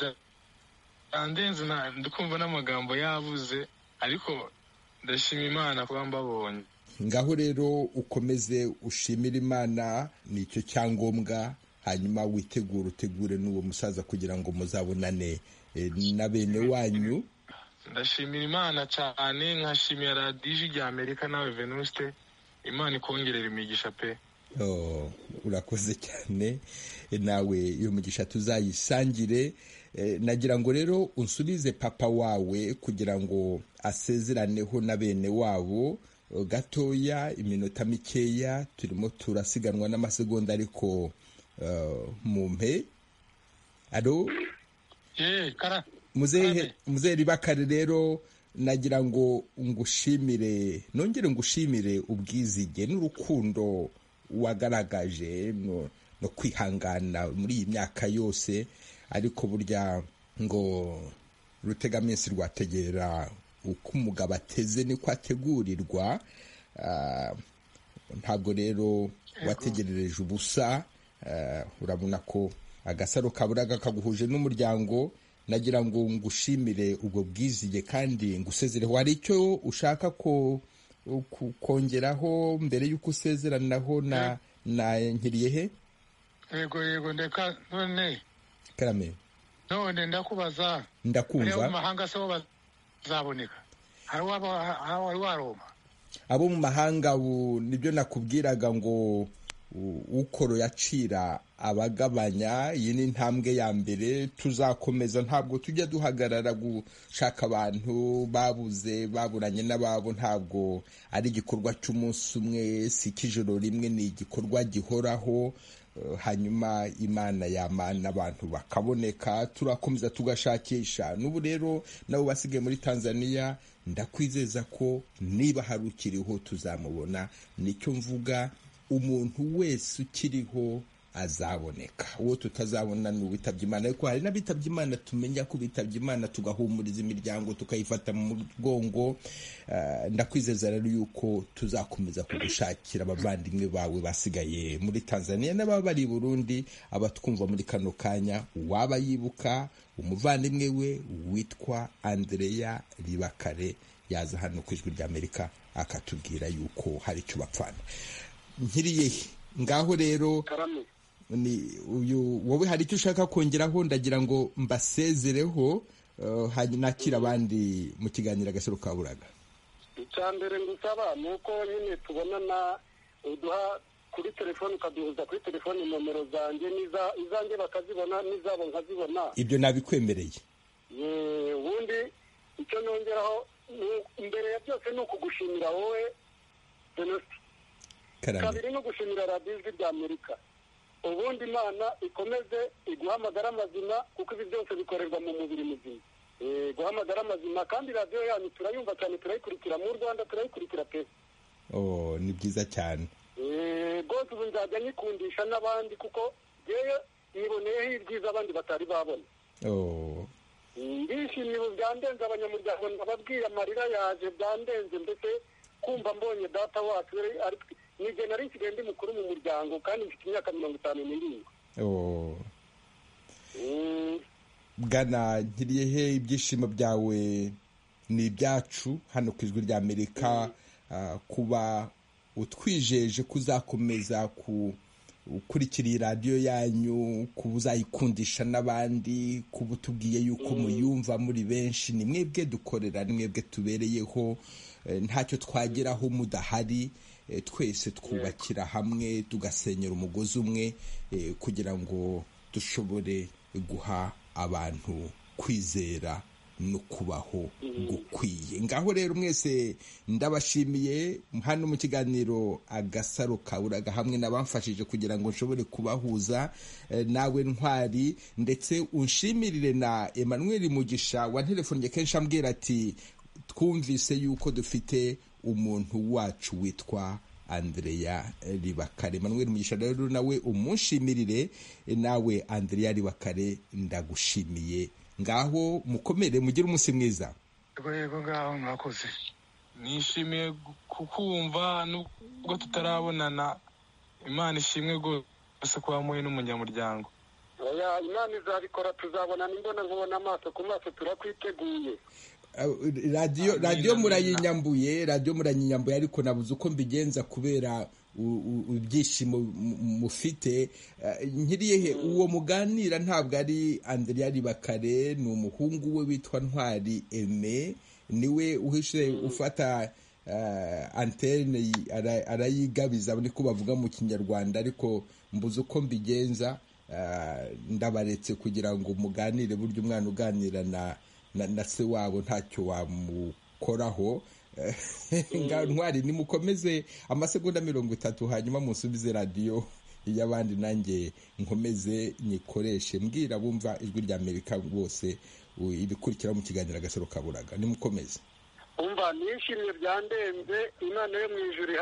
ndikumva n'amagambo yabuze, ariko ndashima Imana kuba mbabonye. Ngaho rero ukomeze ushimira Imana, nicyo cyangombwa. Hanyuma utegure n'uwo musaza kugira ngo muzabonane na bene wanyu. Ndashimira Imana cyane, nkashimira radiyo rya Amerika nawe Venuste. Imana ikongerera imigisha pe. Urakoze cyane nawe, iyo mugisha tuzayisangire. Nagira ngo rero unsubize papa wawe kugira ngo asezeraneho na bene wabo gatoya, iminota mikeya, turimo turasiganwa n'amasegonda ariko mumpe. Alo? Muzehe Ribakare rero nagira ngo nongere ngushimire ubwizige n'urukundo wagaragaje no kwihangana muri iyi myaka yose. Ariko burya ngo rutegaminsi rwategera uko umugabo ateze niko ategurirwa. Ntabwo rero wategerereje ubusa. Urabona ko Agasaro Kaburaga kaguhuje n'umuryango. Nagira ngo ngushimire ubwo bwizige kandi ngusezereho. Hari icyo ushaka kongeraho mbere y'uko usezeranaho na Nkiriyehe? Yego ndeka none Karame. None ndakubaza. Ndakumva. Mu mahanga se bazaboneka? Hari waroma? Abo mu mahanga nibyo nakubwiraga ngo ukoro yacira abagabanya. Iyi ni intambwe ya mbere, tuzakomeza. Ntabwo tujya duhagarara gushaka abantu baburanye n'ababo. Ntabwo ari igikorwa cy'umunsi umwe, si ik'ijoro rimwe, ni igikorwa gihoraho. Hanyuma Imana yamana abantu bakaboneka, turakomeza tugashakisha. N'ubu rero nabo basigaye muri Tanzania, ndakwizeza ko niba hari ukiriho tuzamubona. Nicyo mvuga, umuntu wese ukiriho azaboneka. Uwo tutazabona ni uwitabye Imana, ariko hari n'abitabye Imana tumenya ko bitabye Imana tugahumuriza imiryango tukayifata mu mugongo. Ndakwizeza rero yuko tuzakomeza kugushakira abavandimwe bawe basigaye muri Tanzania n'ababa bari i Burundi, abatwumva muri kano kanya. Uwaba yibuka umuvandimwe we witwa Andrea Ribakare yaza hano ku Ijwi ry'Amerika akatubwira yuko hari icyo bapfana. Nkiriye ngaho rero ni uyu wowe hari icyo ushaka kongeraho? Ndagira ngo mbasezereho hanyuma nakira abandi mu kiganiro Agasaro Kaburaga. icya mbere ngusaba ni uko nyine tubonana, uduha kuri telefone, ukaduhuza kuri telefone nomero zanjye izanjye bakazibona n'izabo nkazibona. Ibyo nabikwemereye. Ubundi icyo nongeraho imbere ya byose ni ukugushimira wowe Venuste, kabiri no gushimira radiyo Ijwi ry'Amerika. Ubundi Imana ikomeze iguhamagara amazima, kuko ibi byose bikorerwa mu mubiri muzima. Guhamagara amazima, kandi radiyo yanyu turayumva cyane, turayikurikira mu Rwanda, turayikurikira pe. Ni byiza cyane. Rwose ubu nzajya nyikundisha n'abandi, kuko yewe niboneyeho ibyiza abandi batari babona. Ndishimye ubu byandenze, abanyamuryango ndababwiye amarira yaje, byandenze mbese kumva mbonye data wacu. Nijye nari nsigaye ndi mukuru mu muryango, kandi mfite imyaka 57. Bwana Nkiriyehe, ibyishimo byawe ni ibyacu hano ku Ijwi ry'Amerika. Kuba utwijeje kuzakomeza ukurikira iyi radiyo yanyu, kuba uzayikundisha n'abandi, kuba utubwiye yuko muyumva muri benshi. Ni mwebwe dukorera, ni mwebwe tubereyeho. Ntacyo twageraho mudahari. Twese twubakira hamwe, tugasenyera umugozi umwe, kugira ngo dushobore guha abantu kwizera no kubaho gukwiye. Ngaho rero mwese ndabashimiye hano mu kiganiro Agasaro Kaburaga, hamwe n'abamfashije kugira ngo nshobore kubahuza nawe Ntwari, ndetse unshimirire na Emmanuel Mugisha wantelefonnye kenshi ambwira ati twumvise yuko dufite umuntu wacu witwa Andrea Ribakare. Emmanuel Mugisha rero nawe umushimirire. Nawe Andrea Ribakare ndagushimiye. Ngaho mukomere, mugire umunsi mwiza. Yego ngaho mwakoze. Nishimiye kukumva nubwo tutarabonana. Imana ishimwe rwose kuba muhe n'umunyamuryango. Imana izabikora, tuzabonana imbona nkubona amaso ku maso, turakwiteguye. radiyo murayinyambuye ariko nabuze uko mbigenza kubera ibyishimo mufite. Nkiriyehe, uwo muganira ntabwo ari Andrea Ribakare, ni umuhungu we witwa Ntwari Aime, niwe uhishe ufata antene arayigabiza, niko bavuga mu Kinyarwanda, ariko mbuze uko mbigenza. Ndabaretse kugira ngo muganire, burya umwana uganira na se wabo ntacyo wamukoraho. Ntwari, nimukomeze amasegonda 30, hanyuma musubize radiyo y'abandi, nanjye nkomeze nyikoreshe. Mbwira bumva Ijwi ry'Amerika bose ibikurikira mu kiganiro Agasaro Kaburaga. Nimukomeze. Umva, nishimye byandenze. Imana yo mu ijuru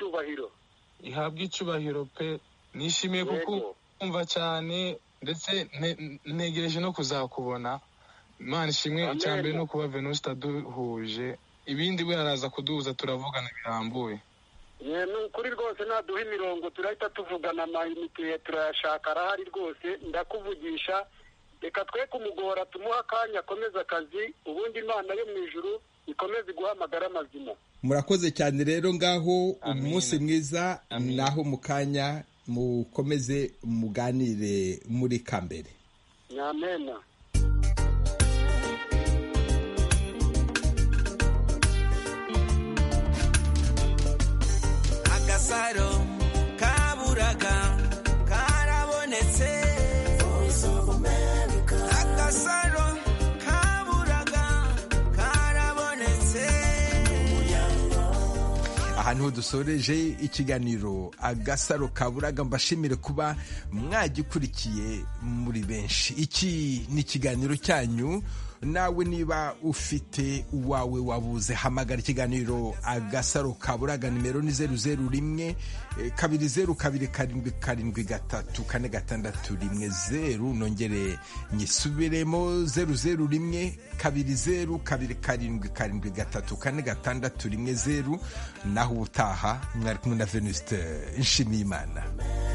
ihabwa icyubahiro pe. Nishimiye kuko umva cyane, ndetse ntegereje no kuzakubona. Imana ishimwe. Icyambere no kuba Venuste aduhuje, ibindi we araza kuduhuza, turavugana birambuye. Ni ukuri rwose, naduha imirongo turahita tuvugana, amayinite turayashaka, arahari rwose. Ndakuvugisha, reka twe kumugora, tumuha akanya akomeza akazi, ubundi Imana yo mu ijuru ikomeze guhamagara amazima. Murakoze cyane rero. Ngaho umunsi mwiza. Naho mu kanya mukomeze muganire muri Kambere. Amena. Agasaro Kaburaga karabonetse. Agasaro Kaburaga karabonetse. Ahantu dusoreje ikiganiro Agasaro Kaburaga, mbashimire kuba mwagikurikiye muri benshi. Iki ni ikiganiro cyanyu nawe niba ufite uwawe wabuze hamagara ikiganiro Agasaro Kaburaga. Nimero ni 001 2022773 nongere nyisubiremo 001 2022773 naho utaha mwari kumwe na Venuste Nshimiyimana.